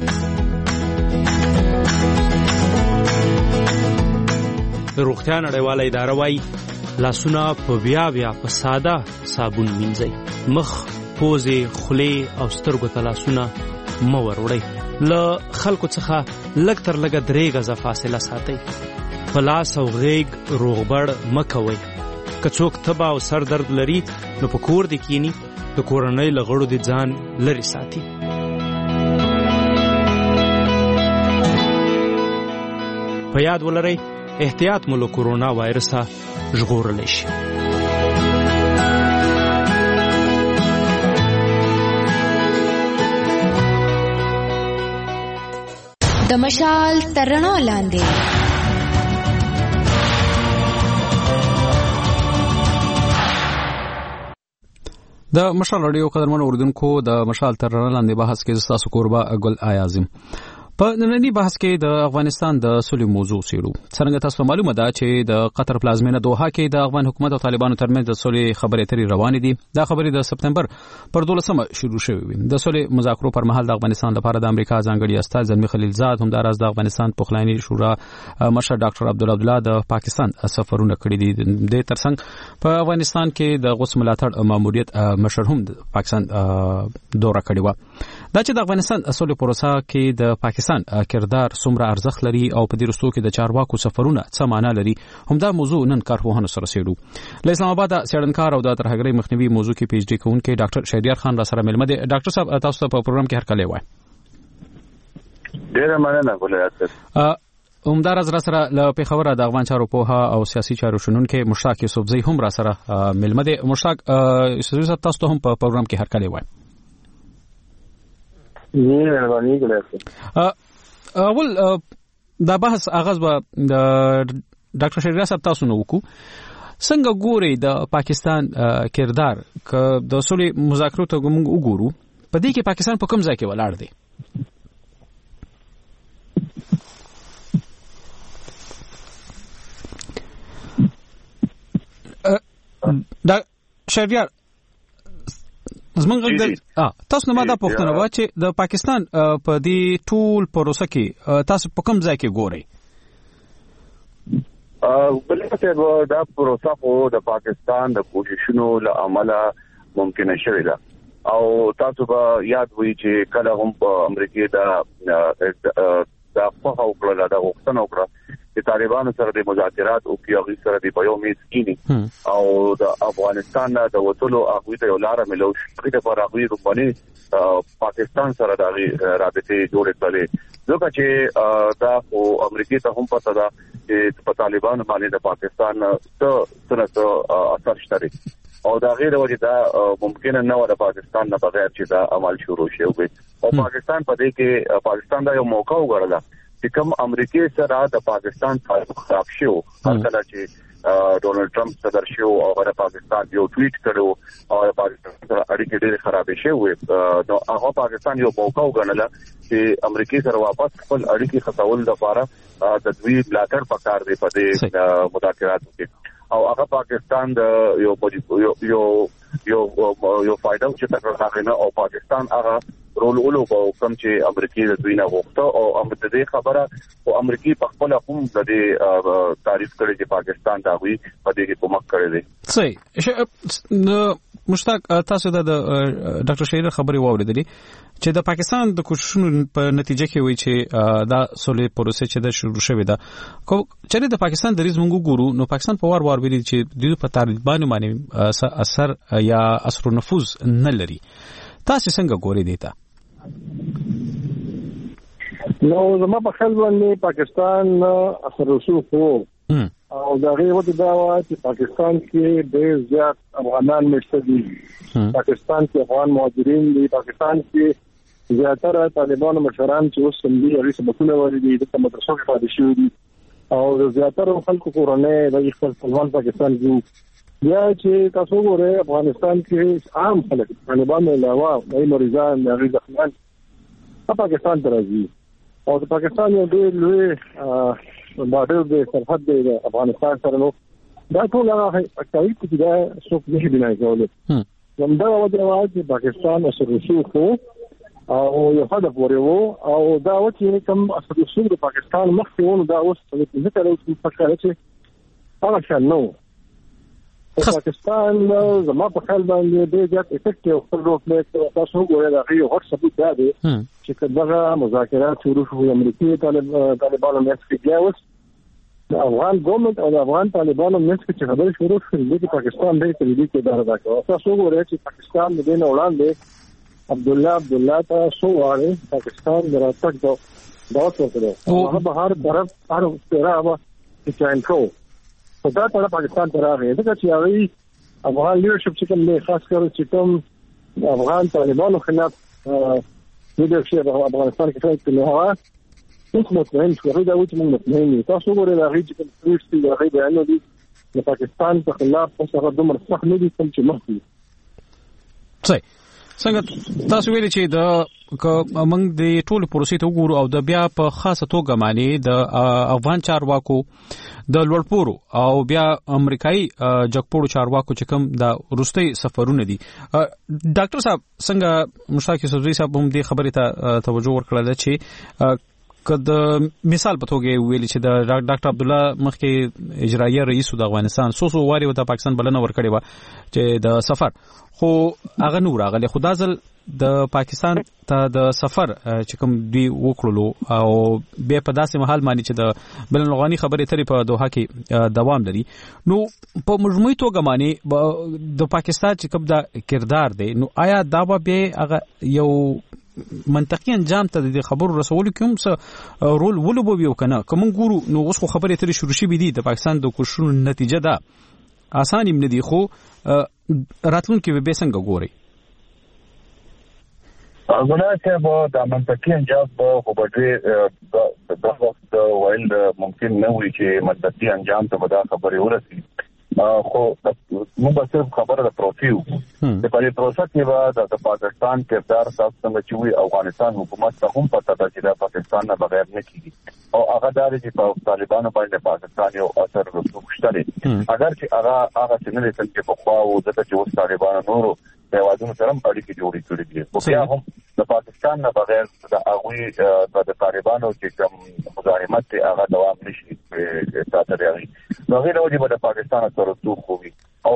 د روغتیا نړیواله اداره وایي لاسونه په بیا بیا په ساده صابون مینځئ. مخ، پوزې، خولې او سترګو ته لاسونه مه وروړئ. له خلکو څخه لږ تر لږه درې غزه فاصله ساتئ. په لاس او غیږ روغبړ مه کوئ. که څوک تبه او سر درد لري نو په کور دې کینی، د کورنۍ له غړو دې ځان لرې ساتي. په یاد ولرئ احتیاط مو له کورونا وایرسه ژغورلی شي. د مشال تر رڼا لاندې د مشال رادیو قدرمن اوریدونکو، د مشال تر رڼا لاندې بحث کې تاسو کوربه ګل آیازم. په نننی بحث کې د افغانستان د سولې موضوع څیړو. څنګه تاسو معلومه ده چې د قطر پلازمینه دوحه کې د افغان حکومت او طالبانو ترمنځ د سولې خبرې اترې روانې دي. دا خبرې د سپتمبر پر دولسمه شروع شوې وې. د سولې مذاکرو پر مهال د افغانستان لپاره د امریکا ځانګړي استازی زلمی خلیلزاد، همداراز د افغانستان پخلاینی شورا مشر ډاکټر عبدالله عبدالله د پاکستان سفرونه کړي دي. د ترڅنګ په افغانستان کې د غوث ملاتړ ماموریت مشر هم د پاکستان دوره کړې و. دا چې د افغانستان سولې پروسه کې د پاکستان کردار څومره ارزښت لري او په دې رستو کې د چارواکو سفرونه څه معنا لري، همدا موضوع نن کارپوهانو سره څیړو. له اسلام آباد څېړنکار او د ترهګرۍ مخنیوي موضوع کې پی ایچ ډي کوونکی ډاکټر شهریار خان را سره ملمه دي. ډاکټر صاحب تاسو ته په پروګرام کې هرکلی وایي. ډېره مننه ګل. همداراز را سره له پېښوره د افغان چارو پوهه او سیاسي چارو شنونکی مشتاق یوسفزۍ هم را سره ملمه دي. مشتاق یوسفزۍ صاحب تاسو ته هم په پروګرام کې هرکلی وایي. اول دا بحث آغاز به د ډاکټر شهریار صاحب تاسو نو وکړو. څنګه ګوري د پاکستان کردار که د سولې مذاکرو ته موږ وګورو، په دې کې پاکستان په کوم ځای کې ولاړ دی؟ دا شهریار زمونږ ا تاسو نه ما دا پوښتنه و چې د پاکستان په دې ټول پروسه کې تاسو په کوم ځای کې ګورئ؟ ا بلکې دا پروسه خو د پاکستان د کوششونو له امله ممکنه شوې ده او تاسو به یاد وي چې کله هم په امریکا دا دا په هغه کړه دا وختونه وکړه چې طالبانو سره د مذاکرات او کیږي سره د په یو میز کېنی او د افغانستان د وټولو هغه ته لار ملو شي د پراغوي روباني پاکستان سره د رابطې جوړې کړې. ځکه چې دا خو امریکا ته هم پته ده چې په طالبانو باندې د پاکستان څه څه اثر شته او دا غیر وجه دا ممکن نه و د پاکستان نه بغیر چې دا عمل شروع شي او پاکستان په دې کې پاکستان دا یو موقع وګرځا چې کوم امریکا سره د پاکستان تعلق خراب شو. کله چې ډونالد ټرمپ صدر شو او د پاکستان یو ټویټ کړو او د پاکستان سره اړیکې ډېرې خرابې شوې، نو هغه پاکستان یو موقع وګڼله چې امریکا سره واپس خپل اړیکې خطول لپاره د دوی ملاتړ پکار دی په دې مذاکراتو کې او هغه پاکستان د یو یو یو یو یو فائدہ چې تکرار نه او پاکستان هغه رول اولو په کوم چې امریکا د دوی نه وغوښته او امریکا دې خبره او امریکا په خپل هم د دې تعریف کړي چې پاکستان دا وی په دې کې کومک کړی دی. صحیح. مشتاق تاسو د ډاکټر شهریار خبرې واوریدلې چې د پاکستان د کوششونو په نتیجه کې وایي چې دا سولې پروسه چې د شروع شوې ده چې د پاکستان د ریز مونږ ګورو نو پاکستان په وار وار ویلي چې د په طالبانو باندې اثر یا اثر نفوذ نه لري. تاسو څنګه ګورئ دیتا؟ نو زما په خیال باندې پاکستان اثر رسوخ وو او دا غي وته دا و چې پاکستان کې ډېر زیات افغانان مشته دي پاکستان کې افغان مهاجرین دي پاکستان کې زیاتره طالبانو مشران چې اوس هم دي هغه سبقونه ولري د مدرسو کې پاتې شوي دي او زیاتره خلکو کورونه د خپل خپلوان پاکستان کې بیا چې تاسو ګورئ افغانستان کې عام خلک طالبانو علاوه د مریضان د غیزخان په پاکستان ته راځي او د پاکستان یو ډېر لوی بارډر د سرحد د افغانستان سره نو دا ټول هغه اکټاوي چې دا څوک نشي بنای کولای نو دا وجه وايي چې پاکستان اثر رسوخ او یو هدف ورو او دا و چې کوم اثر رسوخ د پاکستان مخکې ونه دا اوس څه ذکر او څه فکر چې هغه شان نو پاکستان زما په خیال باندې ډېر زیات افیکټ او خپل روټ مې تاسو وګورئ دا یو هټ ثبوت دا دی چې کله مذاکرات شروع شو امریکایي طالبانو مېس کې جاوس د افغان ګورنمنت او د افغان طالبانو مېس کې چې خبرې شروع شوې د پاکستان د تدریج کې اداره دا کوي تاسو وګورئ چې پاکستان د دین وړاندې عبد الله عبد الله تاسو واره پاکستان دراتک دا داوت ورکړو هغه بهر طرف هر استراحه چې چاینکو دا ټول پاکستان ته راغی دا چې هغه افغان لیډرشپ چې کوم نه خاص کر چې کوم افغان طالبانو خلاف لیډرشپ په افغانستان کې څنګه نه هوا هیڅ مطمئن شو دا و چې موږ مطمئن یو تاسو ګورئ دا غي چې کوم فریسټي دا غي بیان دي د پاکستان په خلاف څه دومره سخت نه دي کوم چې مخکې صحیح څنګه تاسو ویل چې د موږ د ټولو پروسې ته وګورو او د بیا په خاصه توګه معنی د افغان چارواکو د لوړپورو او بیا امریکایي جګپورو چارواکو چې کوم د روسي سفرونه دي ډاکټر صاحب څنګه مشتاق سوزي صاحب هم دې خبرې ته توجه ورکړل چې کله مثال په توګه ویل چې د ډاکټر عبد الله مخکې اجرایي رئیس د افغانستان سوسو واري د پاکستان بلنه ورکړې و چې د سفر خو هغه نور هغه خدا ځل د پاکستان ته د سفر چې کوم دی وکړلو او به په داسې محل باندې چې د بین الافغاني خبرې ترې په دوحه کې دوام لري نو په مجموعي توګه باندې د پاکستان چې کوم د کردار دی نو آیا دا به هغه یو منطقي انجام ته د خبرو رسولو کوم څه رول ولوبوي او کنه کوم ګورو نو اوس خو خبرې ترې شروع شي دي د پاکستان د کوششونو نتیجه ده آسان هم نه دي خو راتلونکي به څنګه ګوري غواړم چې به د منطقي انجام په وړاندې د وخت وایل ممکن نه وي چې منطقي انجام ته به دا خبرې ورسي خو موږ به صرف خبره د پروسیو د پرې پروسه کې به د پاکستان کردار تاسو څنګه چې وي افغانستان حکومت ته هم پته ده چې د پاکستان نه بغیر نه کیږي او هغه دار چې په طالبانو باندې پاکستان یو اثر رسوخ شته اگر چې هغه هغه څنګه لري چې په خوا او د چې اوس طالبانو نورو په وادونو سره اړیکې جوړې کړې دي خو بیا هم د پاکستان نه بغیر د هغه د طالبانو چې کوم مزاحمت هغه دوام نشي ساتلی نو غیر او د پاکستان سره توخوي او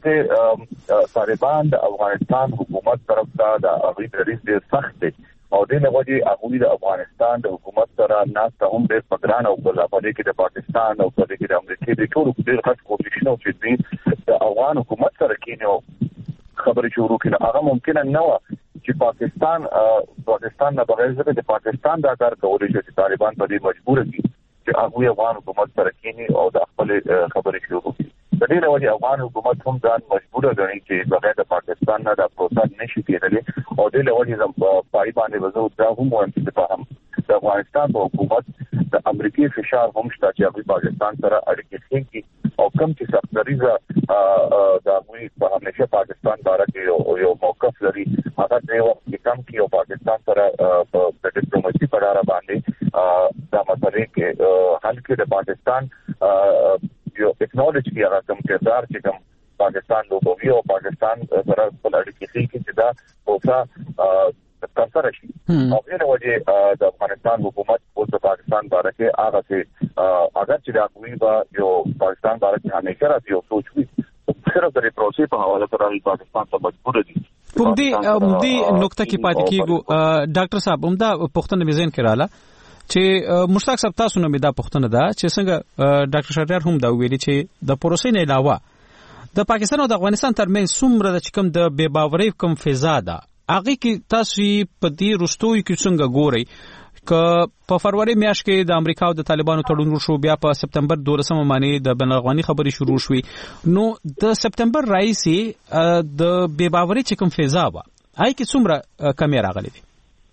چې طالبان د افغانستان حکومت طرف ته د هغه دریځ ډېر سخت دي او د نوځي هغه د افغانستان د حکومت سره ناس ته هم ډېر پګران او بل په دې کې د پاکستان او په دې کې د امریکا د ټولو ډېر غټ کوششونه چې د افغان حکومت سره کینو خبرې شروع کړي هغه ممکن نه و چې پاکستان پاکستان نه بغیر ځکه چې پاکستان دا کار کولی شي چې طالبان په دې مجبور دي چې هغه افغان حکومت سره کینی او د خپل خبرې شروع کړي د دې لپاره افغان حکومت هم ځان مجبور غني چې بغیر د پاکستان نه د پروسس نشي کېدلی او د لپاره پای باندې وځو دا هم وایم چې په هم د افغانستان په حکومت د امریکای فشار هم شته چې هغه پاکستان سره اړیکې ټینګي او کوم چې سختریزه د موږ په همیشه پاکستان باندې یو موقف لري هغه د یو کم کې او پاکستان سره په ډیپلوماسي په اړه باندې دا مسلې کې حل کې د پاکستان یو ټیکنالوژي کې هغه کوم کردار چې کوم پاکستان لوبوي او پاکستان سره په اړیکې کې چې دا اوسه تاسو شي او په وجه د افغانستان حکومت او د پاکستان باندې هغه چې اگر چې دا کوي با یو پاکستان باندې همیشه راځي او سوچ وي صرف د پروسې په حواله سره پاکستان ته مجبور دي کوم دي دي نقطه کې پاتې کیږي ډاکټر صاحب همدا پښتنه مزین کړاله چې مشتاق صاحب تاسو نه دا پښتنه ده چې څنګه ډاکټر شریار هم دا ویلي چې د پروسې نه علاوه د پاکستان او د افغانستان ترمنځ څومره د کوم د بے باورۍ کوم فضا ده هغه کې تاسو په دې رستوي کې څنګه ګورئ ک په فروری میاشت کې د امریکا او د طالبانو تړون وشو بیا په سپتمبر دولسمه باندې د بین الافغاني خبرې شروع شوې نو د سپتمبر راځي د بې باورۍ چې کوم فضا وه هغې کې څومره کمې راغلې دي؟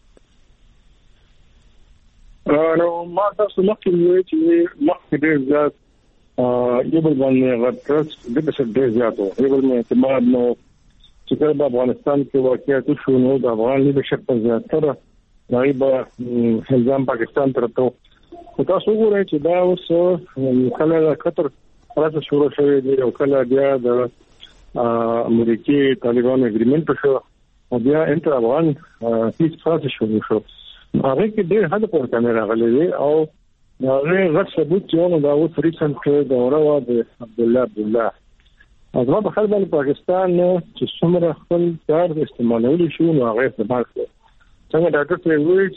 نو ما تاسو مخکې وویل چې مخکې ډېر زیات یو بل باندې غټرس د بشر ډېر زیات و یو بل باندې اعتماد نو چې کله په افغانستان کې واقعیت وشو نو د افغان لیبه شک په زیاتره هغوی به الزام پاکستان ته راته خو تاسو وګورئ چې دا اوس کله د قطر پروسه شروع شوې دی او کله بیا د امریکې طالبانو اګریمنټ شو او بیا انټر افغان پیس پروسه شروع شو هغه کې ډېر حد پورې کمې راغلې دي او هغه غټ ثبوت چې دا اوس ریسنټ دوره وه د عبدالله عبدالله زما په خیال باندې پاکستان چې څومره خپل کار استعمالولی شو نو هغه استعمال کړ څنګه ډاکټر ته وایي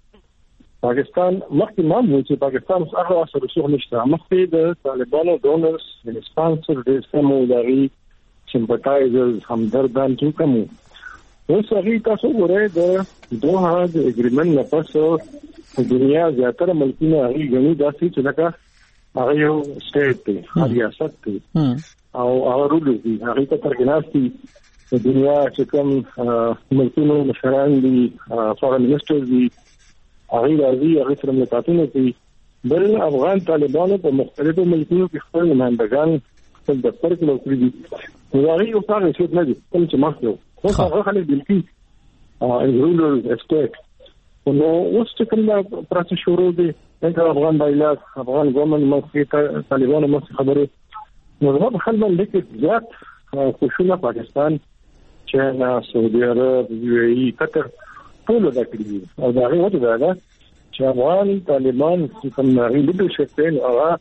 چې پاکستان مخکې ما وایي چې پاکستان هغه اثر رسوخ نشته مخکې د طالبانو ډونرز د سپانسر د سمو دغه سمپاتایزرز همدردان چې کوم اوس هغه تاسو ګورئ د دوه د اګریمنټ نه پس د دنیا زیاتره ملکونه هغه غني داسې چې لکه هغه یو سټیټ دی ریاست دی او هغه رول دی هغه ته ترګناستي د دنیا چې کوم ملکونو مشران دي فورن منسټر دي هغه راځي هغه سره ملاقاتونه کوي بل افغان طالبانو په مختلفو ملکونو کې خپل نمائندګان خپل دفتر کې لوکړي دي نو هغه یو څه څه نه دي کوم چې مخکې خو هغه خلک بلکې رولر اسټیټ نو اوس چې کوم دا پروسه شروع دي دا افغان بایلاس افغان ګورنمنت مخکې طالبانو مخکې خبره نو زما په خیال باندې کې زیات خوشونه پاکستان چاینا سعودي عرب یو ای ای قطر ټول دا کړی او دا غوښته ده چې افغان طالبان چې کوم نړۍ لیدرشپ دی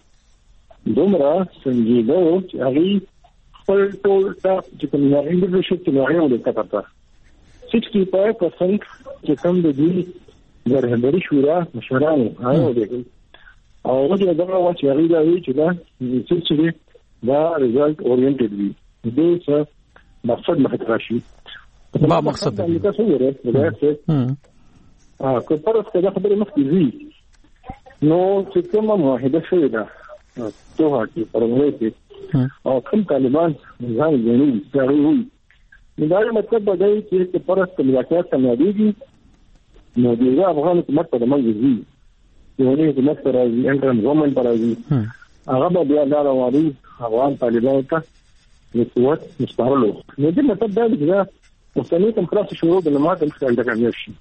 هغه دومره سنجیده و چې هغه خپل ټول تاسو چې کوم نړۍ لیدرشپ کې هغه ولې کړه sixty five percent چې کوم د دې د رهبري شورا مشرانو هغه ولې او هغه دا چې هغه دا وی چې دا چې دا ریزلټ اورینټډ وي دې څه مقصد مخکې راشي ما مقصد دی تاسو ورته راځي اه کو پرس کله خبرې مخکې وي نو چې کومه معاهده شوې ده توه کې پرموي کې او کوم طالبان ځان غني ځای وي دا مطلب دی چې پرس کله مذاکرات کامیابیږي نو د افغان حکومت په دماغ دي یو نه حکومت پر راځي انټرم ګورنمنت پر راځي هغه به بیا دا راوړي افغان طالبانو ته د قوت مستحرلو نو دې مطلب دا دی چې مستنی کوم پروسه شروع د لمات مخکې د کامیاب شي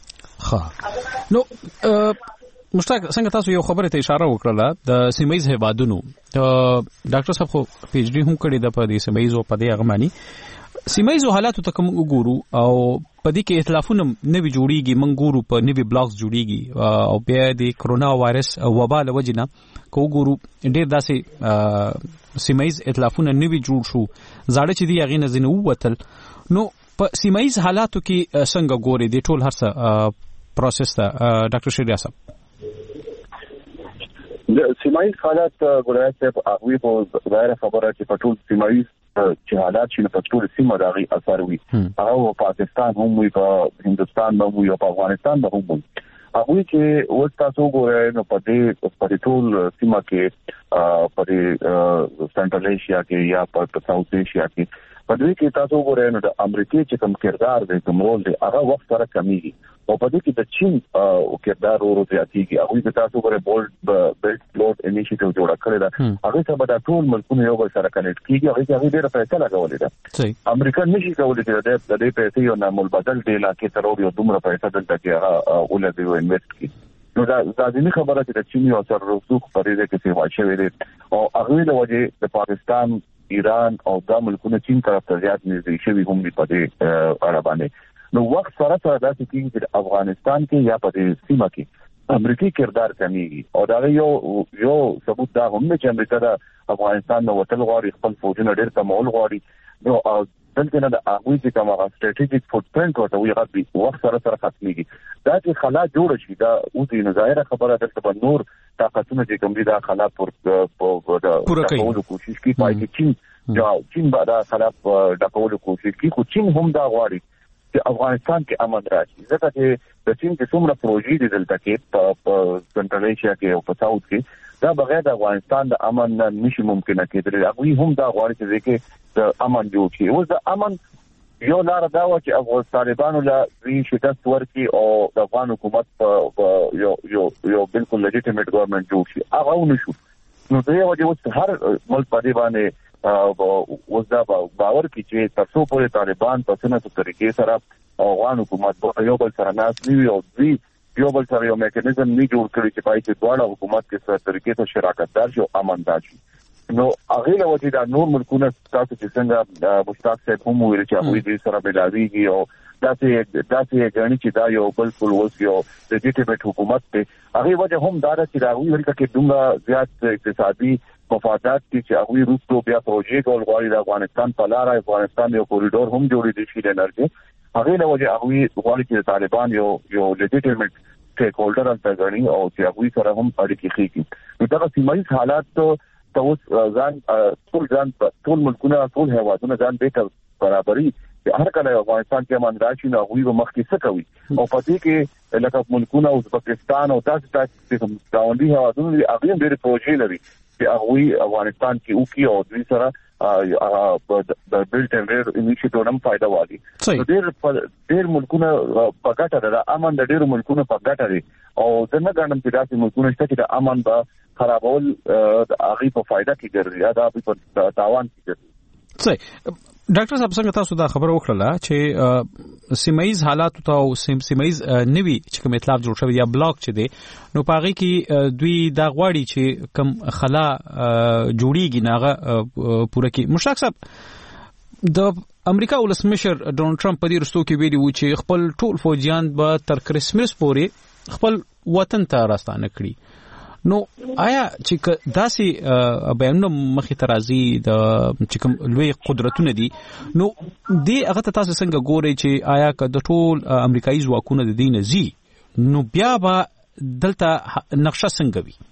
ښه نو مشتاق څنګه تاسو یو خبره ته اشاره وکړه د سیمایز هیوادونو ډاکټر صاحب خو پی ایچ ډي هم کړی د په دې سیمایز او په دې هغه معنی سیمایز حالاتو ته کوم وګورو او په دې کې ائتلافونه نوي جوړیږي موږ ګورو په نوي بلاکس جوړیږي او بیا د کرونا وایرس وبا له وجې نه کو ګورو ډېر داسې سیمایز ائتلافونه نوي جوړ شو زاړه چې دی هغې نه ځینې ووتل نو په سیمایز حالاتو کې څنګه ګوري د ټول هر څه پروسس ته ډاکټر شیریا صاحب د سیمایز حالات ګورای صاحب هغوی په ظاهره خبره چې په ټول سیمایز چې حالات چې په ټول سیمه د هغې اثر وي هغه پاکستان هم وي په هندوستان هم وي او په افغانستان هم وي هغوی چې اوس تاسو وګورئ نو په دې په دې ټول سیمه کې په دې سنټرل ایشیا کې یا په ساوث ایشیا کې په دې کې تاسو وګورئ نو د امریکای چې کوم کردار دی کوم رول دی هغه وخت سره کمیږي او په دې کې د چین او کردار ورو زیاتېږي هغوی د تاسو وګورئ بولډ بیلټ فلوټ انیشیټیو جوړه کړې ده هغه ته به د ټول ملکونو یو بل سره کنیکټ کیږي هغه کې هغه ډېر پیسې لګولې ده امریکا نشي کولی چې د دې پیسې یو نامل بدل دی لکه تر یو دومره پیسې دلته کې هغه ولې دی انویسټ کړي نو دا ځینې خبره چې د چین یو سر رسوخ پرې ده کې څه واچوي دي او هغه له وجې د پاکستان ایران او دا ملکونه چین طرف ته زیات نږدې شوي هم دي په دې اړه باندې نو وخت سره سره داسې کېږي چې افغانستان کې یا په دې سیمه کې امریکایي کردار کمیږي او دا یو یو ثبوت دا هم دی چې امریکا د افغانستان نو وتل غواړي خپل فوجونه ډېر کمول غواړي نو دلته نه د هغوی چې کوم هغه سټریټیجیک فوټ پرنټ ورته وایي هغه وخت سره سره ختمېږي دا چې خلا جوړه شي دا اوس یې ظاهره خبره دلته به نور طاقتونه چې کوم دي دا خلا پوره کولو کوشش کوي پای کې چین یا چین به دا خلا ډکولو کوشش کوي خو چین هم دا غواړي چې افغانستان کې امن راشي ځکه چې د چین چې څومره پروژې دي دلته کې په سنټرل ایشیا کې او په ساوث کې دا بغیر د افغانستان د امن نشي ممکنه کېدل. هغه هم دا غواړي چې کې د امن جوړ شي. اوس د امن یو لار دا و چې افغان طالبانو له وی شکست ورکړي او د افغان حکومت په یو یو یو بالکل لیجیټیمیټ ګورنمنت جوړ شي. هغه ونشو. نو دا یو چې هر ملک په دې باندې اوس دا باور کې چې تاسو په طالبان په څنګه طریقې سره افغان حکومت یو بل سره ناس نیوي او دوی یو بل سره یو میکانیزم نه جوړ کړی چې پای کې دواړه حکومت کې سره طریقې ته شراکت دار شي او امن دار شي. نو هغه له وجې دا نور ملکونه تاسو چې څنګه مشتاق صاحب هم ویل چې هغه دې سره ملاويږي او داسې داسې غني چې دا یو بالکل اوس یو لیجیټیمیټ حکومت دی. هغه وجه هم دا چې دا وی ورکه کې دومره زیات اقتصادي مفادات چې هغه روسو بیا پروژې کول غواړي د افغانستان په لار افغانستان یو کوریډور هم جوړې دي چې د انرژي هغه له وجه هغه غواړي چې طالبان یو یو لیجیټیمیټ ټیک هولډر انته غني او چې هغه سره هم اړیکې خېږي. نو دا سیمایي حالات ته اوس ځان ټول ځان ټول ملکونه ټول هیوادونه ځان به برابرۍ هر کله افغانستان کې امن راشي نو هغه مخکې څه کوي او پدې کې لکه ملکونه ازبکستان او تاسو تاسو کوم داوندي هیوادونه هغه ډېر پروژې لري چې هغه افغانستان کې او کې او دوی سره د بیلټ اینډ ریډ انیشیټیو هم فائدہ والی. ډېر ډېر ملکونه په ګټه ده امن د ډېر ملکونه په ګټه دي او د نه ګڼم چې داسې ملکونه شته چې د امن به خرابول د هغه په فائدہ کې ګرځي دا په تاوان کې ګرځي. صحیح. ډاکټر صاحب څنګه تاسو دا خبره وکړه چې سیمایز حالات او سیمایز نوي چې کوم اطلاف جوړ شوی یا بلاک چې دی نو پاغي کې دوی دا غواړي چې کم خلا جوړیږي ناغه پوره کې. مشتاق صاحب د امریکا ولسمشر ډونالد ټرمپ په دې رستو کې ویلي و چې خپل ټول فوجیان به تر کرسمس پورې خپل وطن ته راستانه کړي. نو آیا چې داسې بیانونه مخې ته راځي د چې کوم لوی قدرتونه دي نو دې هغه ته تاسو څنګه ګورئ چې آیا که د ټول امریکایي ځواکونه د دې نه ځي نو بیا به دلته نقشه څنګه وي؟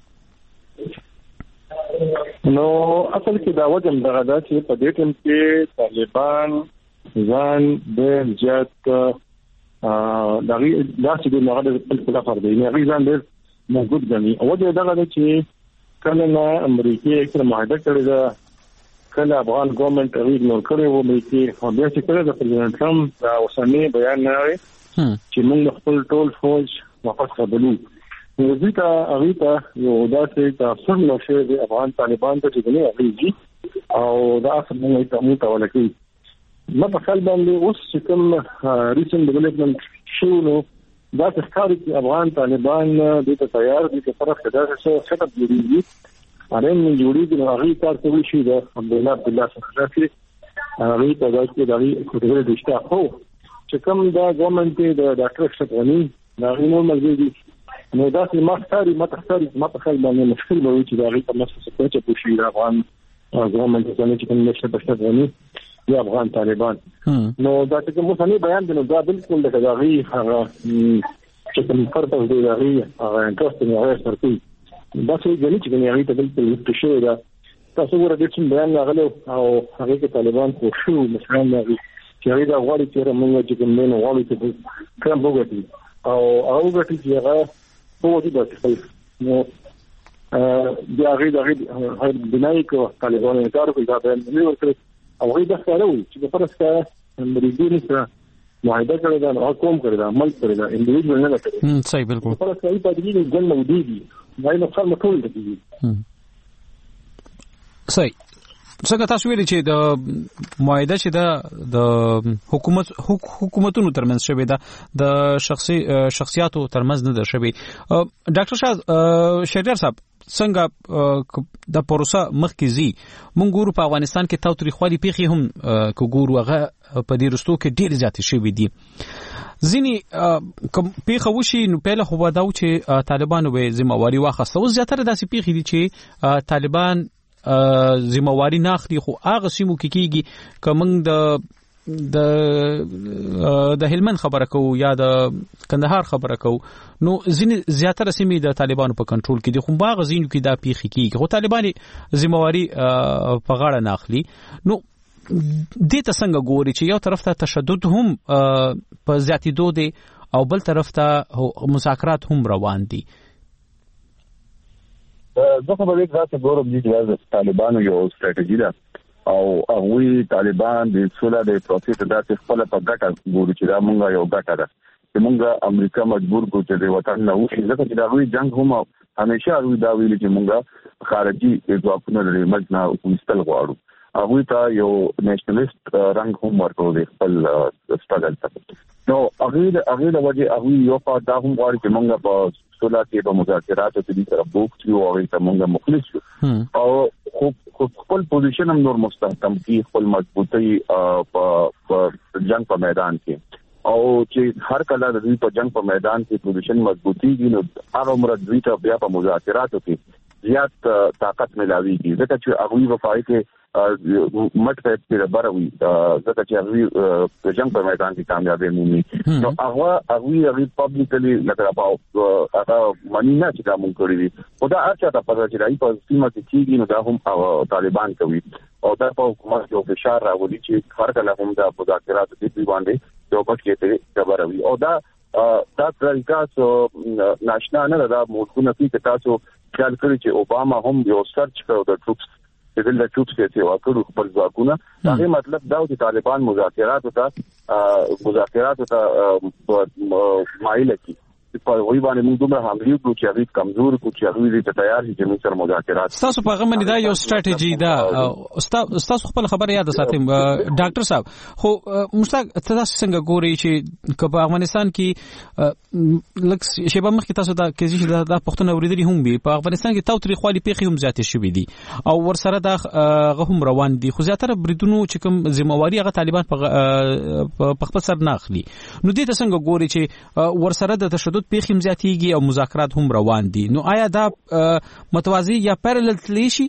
نو اصل کې دا وجه دغه ده چې په دې ټیم کې طالبان ځان د جات دغه داسې د نغد په خپل فرض دی نه ځان ډېر موجود غني او دا دغه چې کله نه امریکای سره معاهده کړی دا کله افغان ګورنمنت ایګنور کړی و امریکای او بیا چې کله د پرزیدنت ټرمپ دا اوسنی بیان نه لري چې موږ خپل ټول فوج واپس قبلو. نو دې ته هغه ته یو داسې تاسو نو چې د افغان طالبان ته چې نه اغیږي او دا اصل موږ ته مو ته ولکې ما په خپل باندې اوس چې کوم ریسنت ډیولپمنٹ شو نو دا ښکاري چې افغان طالبان د ته تیار دي چې طرف ته څه څه څه جوړیږي اړین جوړیږي نو هغه کار کوي شي د عبدالله عبدالله څخه چې هغه ته دا چې دا کوټه د اشتاق هو چې کوم دا ګورنمنت د ډاکټر شپغني دا نو مګي نو دا چې ما ښکاري ما ښکاري ما په خپل باندې مشکل به وي چې دا هغه په مسله څه چې پوښي د افغان ګورنمنت څخه چې کوم نشه پښتوني یا افغان طالبان نو دا چې کوم څه بیان دي نو دا بالکل د غاغي هغه چې کوم پرپس دی غاغي هغه انټرست نه هغه سره کوي دا څه غني چې غني هغه ته بالکل تشوي دا تاسو ګورئ د څه بیان غلو او هغه کې طالبان خو شو مثلا هغه چې هغه دا غواړي چې موږ چې کوم نه غواړي چې کوم وګړي او هغه وګړي چې هغه په دې باندې نو ا دا غي دا غي بنای کو طالبان کار کوي دا نه ورته او غي د ښکارو چې په پرسته امریکایي سره معاهده کړی دا او کوم کړی دا عمل کړی دا انډیویډوال نه کړی. صحیح بالکل. په پرسته په دې کې ګل موجودي دا نو څه مټول دي. صحیح. څنګه تاسو ویلي چې د معاهده چې د حکومت حکومتونو ترمنځ شوی دا د شخصي شخصیاتو ترمنځ نه ده شوی. ډاکټر شاه شهریار صاحب څنګه د پروسه مخکې زی مونږ ګورو په افغانستان کې تاو تاریخوالي پیخي هم کو ګورو هغه په دې رستو کې ډېر زیات شوی دي. ځینی کوم پیخه وشي نو پهله خو دا و چې طالبانو به ذمہواری واخیسته او زیاتره داسې پیخي دي چې طالبان ذمہواری نه اخلي خو هغه سیمو کې کیږي کوم د د د هلمند خبره کو یا د کندهار خبره کو نو ځینې زیاتره سیمې د طالبانو په کنټرول کې دي خو باغ ځینو کې دا پیخي کیږي خو طالبان ذمہواری په غاړه نه اخلي. نو دې ته څنګه ګوري چې یو طرف ته تشدد هم په زیاتېدو دی او بل طرف ته مذاکرات هم روان دي. زه خو به دې ځکه ګورم چې طالبانو یو ستراتیژي ده او هغه طالبان د سولا د پروسس د خپل په ګټه ګوري چې دا مونږه یو ګټه ده چې مونږه امریکا مجبور کو چې د وطن نه وشي ځکه چې دا وی جنگ هم همیشه روي دا ویل چې مونږه خارجي ځواکونه لري مجنا وکړل غواړو هغه ته یو نېشنلیست رنګ هم ورکول خپل ستګل ته نو هغه هغه د وجه هغه یو په دا هم غواړي چې مونږه په سولا کې په مذاکرات ته دې سره بوکس یو او ته مونږه مخلص شو او خو خپل پوزیشن هم نور مستحکم کی خپل مضبوطی په جنگ په میدان کې او چې هر کله د دې په جنگ په میدان کې پوزیشن مضبوطی دي نو هغه مراد دوی ته بیا په مذاکراتو کې زیات طاقت ملاويږي ځکه چې هغه وفای کې مټ په تیر باروي ځکه چې هغه په جنگ په میدان کې کامیابی مومي نو هغه هغه هغه پبلکلی لکه په هغه مانی نه چې دا مونږ کړی دي او دا اچھا ته پاتې راځي په سیمه کې چې نو دا هم طالبان کوي او دا په حکومت کې فشار راوړي چې هر کله هم دا مذاکرات دي باندې یو پټ کې ته باروي او دا دا طریقه ناشنا نه دا ملکونه کې تاسو خیال کړی چې اوباما هم یو سرچ کړو د ټروپس چې دلته ټروپس کې واکړو خپل ځواکونه دا مطلب دا چې طالبان مذاکرات ته مذاکرات ته مایل کی په وی باندې موږ دومره حمله وکړو چې هغه کمزور کو چې هغه دې تیار دي چې موږ سره مذاکرات تاسو په غمن دا یو ستراتیژي دا تاسو خپل خبره یاد ساتم ډاکټر صاحب خو مستق تاسو څنګه ګوري چې په افغانستان کې لکه شیبه مخکې تاسو دا کې چې دا پښتون اوریدلی هم وي په افغانستان کې تاوتری خالي پیخي هم زیات شوې دي او ورسره دا هم روان دي خو زیاتره بریدونو چې کوم ذمہواری هغه طالبان په خپل سر نه اخلي نو دې تاسو څنګه ګوري چې ورسره د تشدد پیخیم زیاتیږي او مذاکرات هم روان دي نو آیا دا متوازی یا پیرالل تلی شي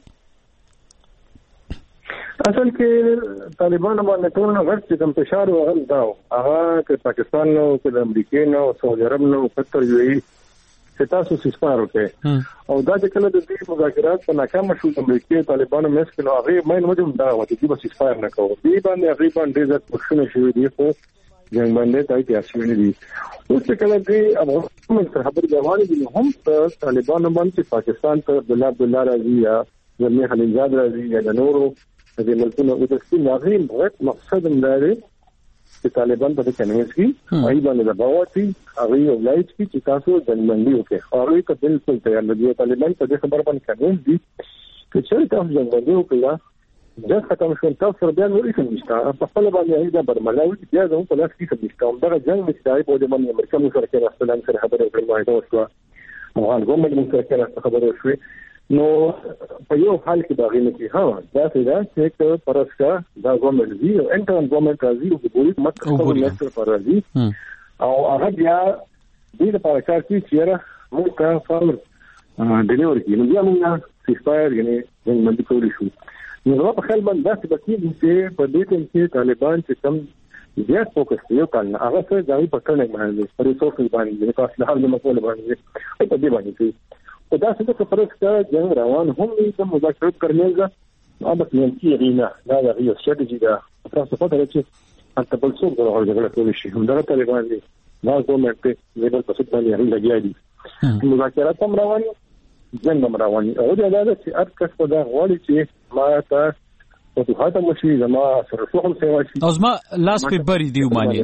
اصل کې طالبان باندې ټول نه ورته کوم فشار وغل دا هغه چې پاکستان نو چې د امریکا نو سعودي عرب نو قطر یو چې تاسو سپارو کې او دا چې کله د دې مذاکرات په ناکام شو د امریکا طالبانو مېس کې نو هغه مې نو دا وته چې بس سپار نه کوي دې باندې هغه باندې ځکه پښنه شوې دي خو جنگ باندې تای کې اسونه دي اوس کله چې افغانستان سره خبرې روانې دي هم طالبان باندې پاکستان ته عبد الله راځي یا زمي خلیلزاد راځي یا د نورو د ملکونو د تسلیم راغلي هغه مقصد هم لري چې طالبان په کنوینس کې ای باندې د باوتی هغه یو لایټ کې چې تاسو د منډي وکړي هغه ته بالکل تیار دي طالبان په دې خبر باندې کنوینس دي چې چې تاسو د منډي وکړي دا ختم شو تاسو بیا نو هیڅ نشته په خپل باندې هیڅ د برملاوي بیا زموږ په لاس کې څه نشته دا ځان چې دای په دې باندې امریکا نو سره کې راستلان سره خبرې وکړې ما ته وشو افغان ګوند موږ سره کې خبرې وشوې نو په یو حال کې دا غوښنه کې ها دا څه دا چې پرسکا دا ګوند دی او انټرن ګوند راځي او د پولیس مطلب نشته پر راځي او هغه بیا دې لپاره کار کوي چې موږ کا فارم ډیلیور کړو بیا موږ سپایر یعنی موږ باندې کولی شو نو په خپل باندې داسې بکیږي چې په دې کې طالبان چې کم زیات فوکس یو کال هغه څه ځای په ټنګ باندې پر ریسورس باندې په اصل حال د مسول باندې او په دې باندې چې دا څه چې فرق سره جنگ روان هم د مذاکرات کړنیزه او د سیاسي رینا دا د یو ستراتیژي دا تاسو په اړه چې انت بل څه د جګړه کوي شي هم دا طالبان دي دا کومه په لیبل په څه باندې هغه لګیا دي مذاکرات هم روان جنگ هم روان او دا د چې اټ کس په دا غوړي چې ما ته او ته هاته مشي زما سره څو هم سیوا شي او زما لاس په بری دی معنی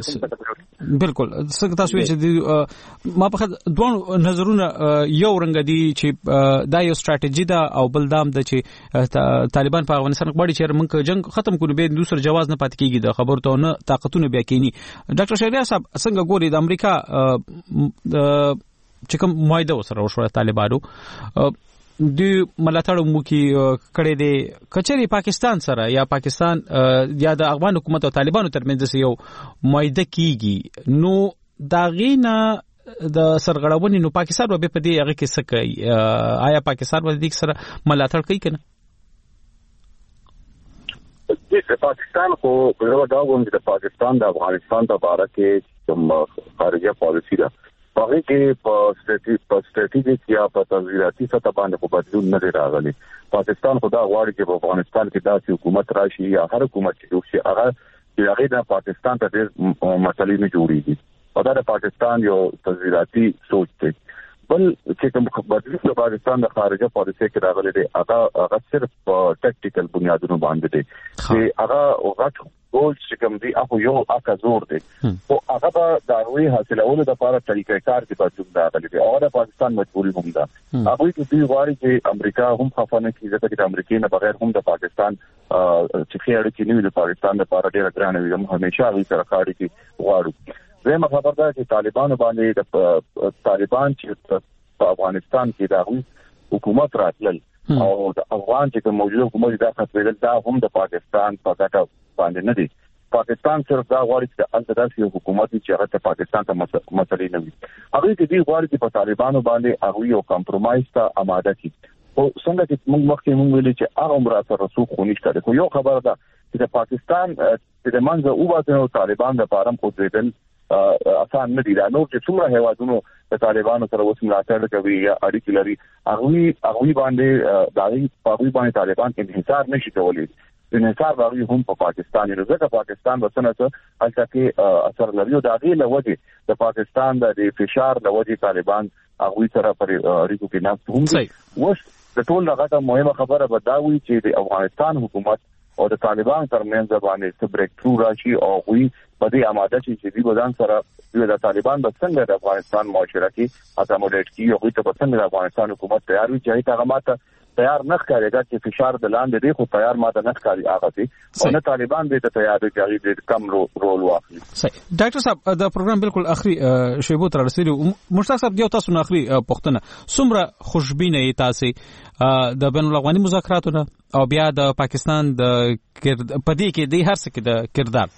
بالکل څنګه تاسو چې ما په دوه نظرونه یو رنګ دي چې دا یو ستراتیژي ده او بل دام د چې طالبان په افغانستان کې باندې چې موږ جنگ ختم کړو به دوسر جواز نه پات کیږي د خبر ته نه طاقتونه بیا کینی ډاکټر شهریار صاحب څنګه ګوري د امریکا چې کوم معاهده وسره وشو طالبانو د ملاتړ مو کې کړي دي کچري پاکستان سره یا پاکستان یا د افغان حکومت او طالبانو ترمنځ یو معاهده کیږي نو دا غینا د سرغړونې نو پاکستان به په دې هغه کې څه کوي آیا پاکستان به دې سره ملاتړ کوي کنه چې پاکستان کو یو دا وګورم چې پاکستان د افغانستان په اړه کې کوم خارجه پالیسی ده هغه کې په ستراتیژیک یا په تنظیماتي سطح باندې په بدلون نه راغلي پاکستان خدا غواړي چې په افغانستان کې داسې حکومت راشي یا هر حکومت چې وشي هغه چې هغه د پاکستان ته ډېر مسلې نه جوړيږي او دا د پاکستان یو تزویراتي سوچ دی. بل چې کوم بدلیل د پاکستان د خارجه پالیسي کې راغلي دي هغه هغه صرف په ټیکټیکل بنیادونو باندې دي چې هغه غټ ګول چې کوم دي هغه یو اکا زور دي او هغه به د هغوی حاصلولو لپاره طریقې کار کې بدلون راغلي دي او د پاکستان مجبوري هم ده. هغوی کې دوی غواړي چې امریکا هم خفه نه کړي ځکه چې د امریکا نه بغیر هم د پاکستان چې ښې اړیکې نه وي د پاکستان لپاره ډېره ګرانه وي. هم همیشه هغوی سره ښه اړیکې غواړو. زما خبر ده چې طالبانو باندې د طالبان چې په افغانستان کې د هغوی حکومت راتلل او د افغان چې موجوده حکومت دا ختمېدل دا هم د پاکستان په ګټه باندې نه دي. پاکستان صرف دا غواړي چې د داسې حکومت چې هغه ته پاکستان ته مسلې نه وي. هغوی کې دوی غواړي چې په طالبانو باندې هغوی یو کمپرومایز ته آماده کړي. خو څنګه چې موږ مخکې موږ ویلي چې هغه هم راسره رسوخ خو نشته دی. خو یو خبره ده چې د پاکستان چې د منځه وباسي نو طالبان دپاره هم خودېدل آسان نه دي. دا نور چې څومره هیوادونو د طالبانو سره اوس ملاتړ کوي یا اړیکې لري هغوی هغوی باندې د هغوی په هغوی باندې طالبان انحصار نشي کولی. انحصار د هغوی هم په پاکستان یې ځکه پاکستان به څه نه څه هلته کې اثر لري او د هغې له وجې د پاکستان د فشار له وجې طالبان هغوی سره پر اړیکو کې ناست هم دي. اوس د ټول نه غټه مهمه خبره به دا وي چې د افغانستان حکومت او د طالبان ترمنځ باندې څه بریک تھرو راشي او هغوی په دې آماده شي چې دوی به ځان سره دوی د طالبان به څنګه د افغانستان معاشره کې اکاموډیټ کړي. هغوی ته به څنګه د افغانستان حکومت تیار وي چې هغې ته هغه ماته تیار نه ښکارېده چې فشار د لاندې دی خو تیار ماته نه ښکاري هغه دی او نه طالبان دې ته تیار دی چې هغوی دې کم رول واخلي. صحیح. ډاکټر صاحب د پروګرام بالکل اخري شیبو ته رسېدلي. مشتاق صاحب یو تاسو نه اخري پوښتنه څومره خوشبینه یې تاسې د بین الافغاني مذاکراتو نه او بیا د پاکستان د په دې کې د هر څه کې د کردار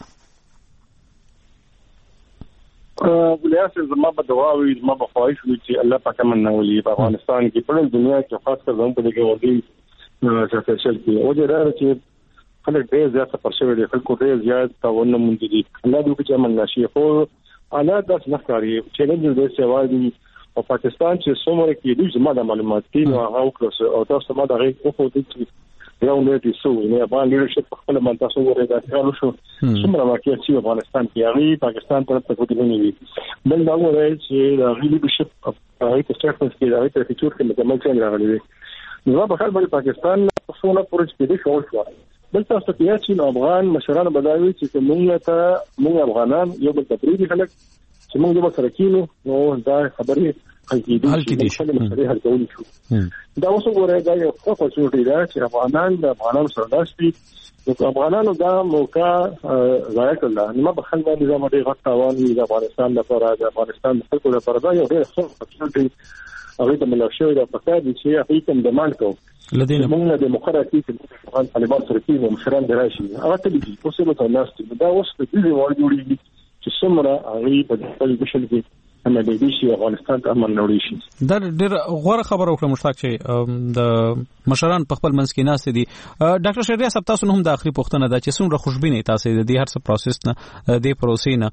ولیاسل زما به دعا وي زما به خواهش وي چې الله پاک امن راولي په افغانستان کې په ټول دنیا کې خاص کر زموږ په دې ګاونډي سیاسل کې او دا چې خلک ډېر زیات پر شوی دي خلکو ډېر زیات تاونه مونږ دي الله دې چې امن راشي. خو حالات داسې نه ښکاري چیلنج دې سیوا دي او پاکستان چې څومره کې دوی زما د معلومات کې نو هغه وکړه او تاسو ما دغه خو دې چې یو نه دي سو نه افغان لیډرشپ په خپل منځ تاسو ورته دا کارو شو څومره واقعي چې افغانستان کې هغه پاکستان طرف ته کوي نه وي. بل دا وایي چې د لیډرشپ هغه ته سټیټمنټ کې راځي چې فیچر کې مکمل څنګه راغلي. نو په خپل باندې پاکستان په څونه پورې کې دي شو شو. بل تاسو ته یې چې افغان مشران بداوي چې موږ ته موږ افغانان یو بل تبریدي خلک چې موږ به سره کینو نو دا خبرې حل کېدي شي مسلې حل کول شو. دا اوس وګورئ دا یو څه اپورچونټی ده چې افغانان د افغانانو سره ناشتي نو افغانانو دا موقع ضایع کړل. نو په خل باندې دا مډي غټ تاوان دی د افغانستان لپاره د افغانستان د خلکو لپاره دا یو ډېر ښه اپورچونټی هغه ته ملاشوي د فساد چې هغه کوم ډیماند کوي لدينا موږ د مقرراتي افغان طالبان سره کې مشران دراشي هغه ته دي اوس له ناشتي دا اوس د دې وړ جوړیږي چې څومره هغه په خپل بشل کې هم د دې شي افغانستان ته امن وړي شي. دا ډېر غوړه خبره وکړه مشتاق چې د مشران په خپل منځ کې ناست دي. ډاکټر شهریار صاحب تاسو هم د اخري پوښتنه ده چې څومره خوشبینه تاسو د دې هر څه پروسس نه د پروسې نه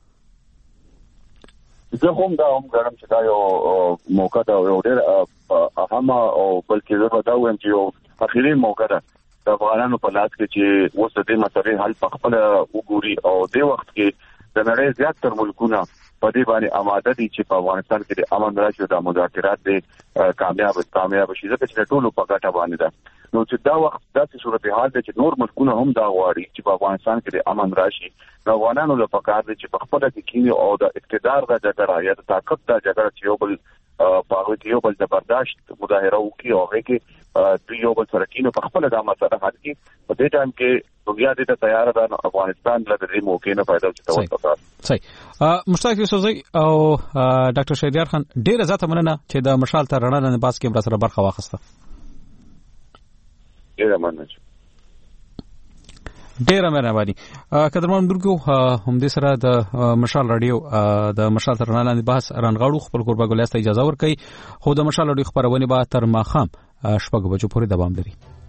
زه هم دا هم غواړم چې دا یو موقع ده یو ډېر اهمه او بلکې زه به دا وایم چې یو اخري موقع ده د افغانانو په لاس کې چې اوس د دې مسلې حل په خپله وګوري او دې وخت کې د نړۍ زیاتره ملکونه په دې باندې آماده دي چې په افغانستان کې د امن راشي د مذاکرات د کامیاب کامیاب شي ځکه چې ټولو په ګټه باندې ده. نو چې دا وخت داسې صورتحال ده چې نور ملکونه هم دا غواړي چې په افغانستان کې د امن راشي. نو افغانانو له پکار دي چې په خپله کې کینی او د اقتدار د جګړه یا د طاقت د جګړه چې یو بل په هغه کې یو بل د برداشت مظاهره وکړي او هغه کې دوی یو بل سره کینو په خپله دا مسله حل کړي. په دې ټایم کې دنیا دې ته تیار ده افغانستان له دې موقع نه فائدہ اخیستل پکار. صحیح. مشتاق یوسفزئی او ډاکټر شهریار خان ډېر زیاته مننه چې د مشال تر رڼا لاندې باس کې سره برخه واخیسته. ډېر مننه. ډیره مهرباني. قدرمن درګو هم دې سره د مشال رادیو د مشال تر رڼا لاندې بحث رانغاړو خپل قربا ګلیاسته اجازه ورکړي خو د مشال رادیو خبرونه به تر ماخام شپږ بجو پورې دوام لري.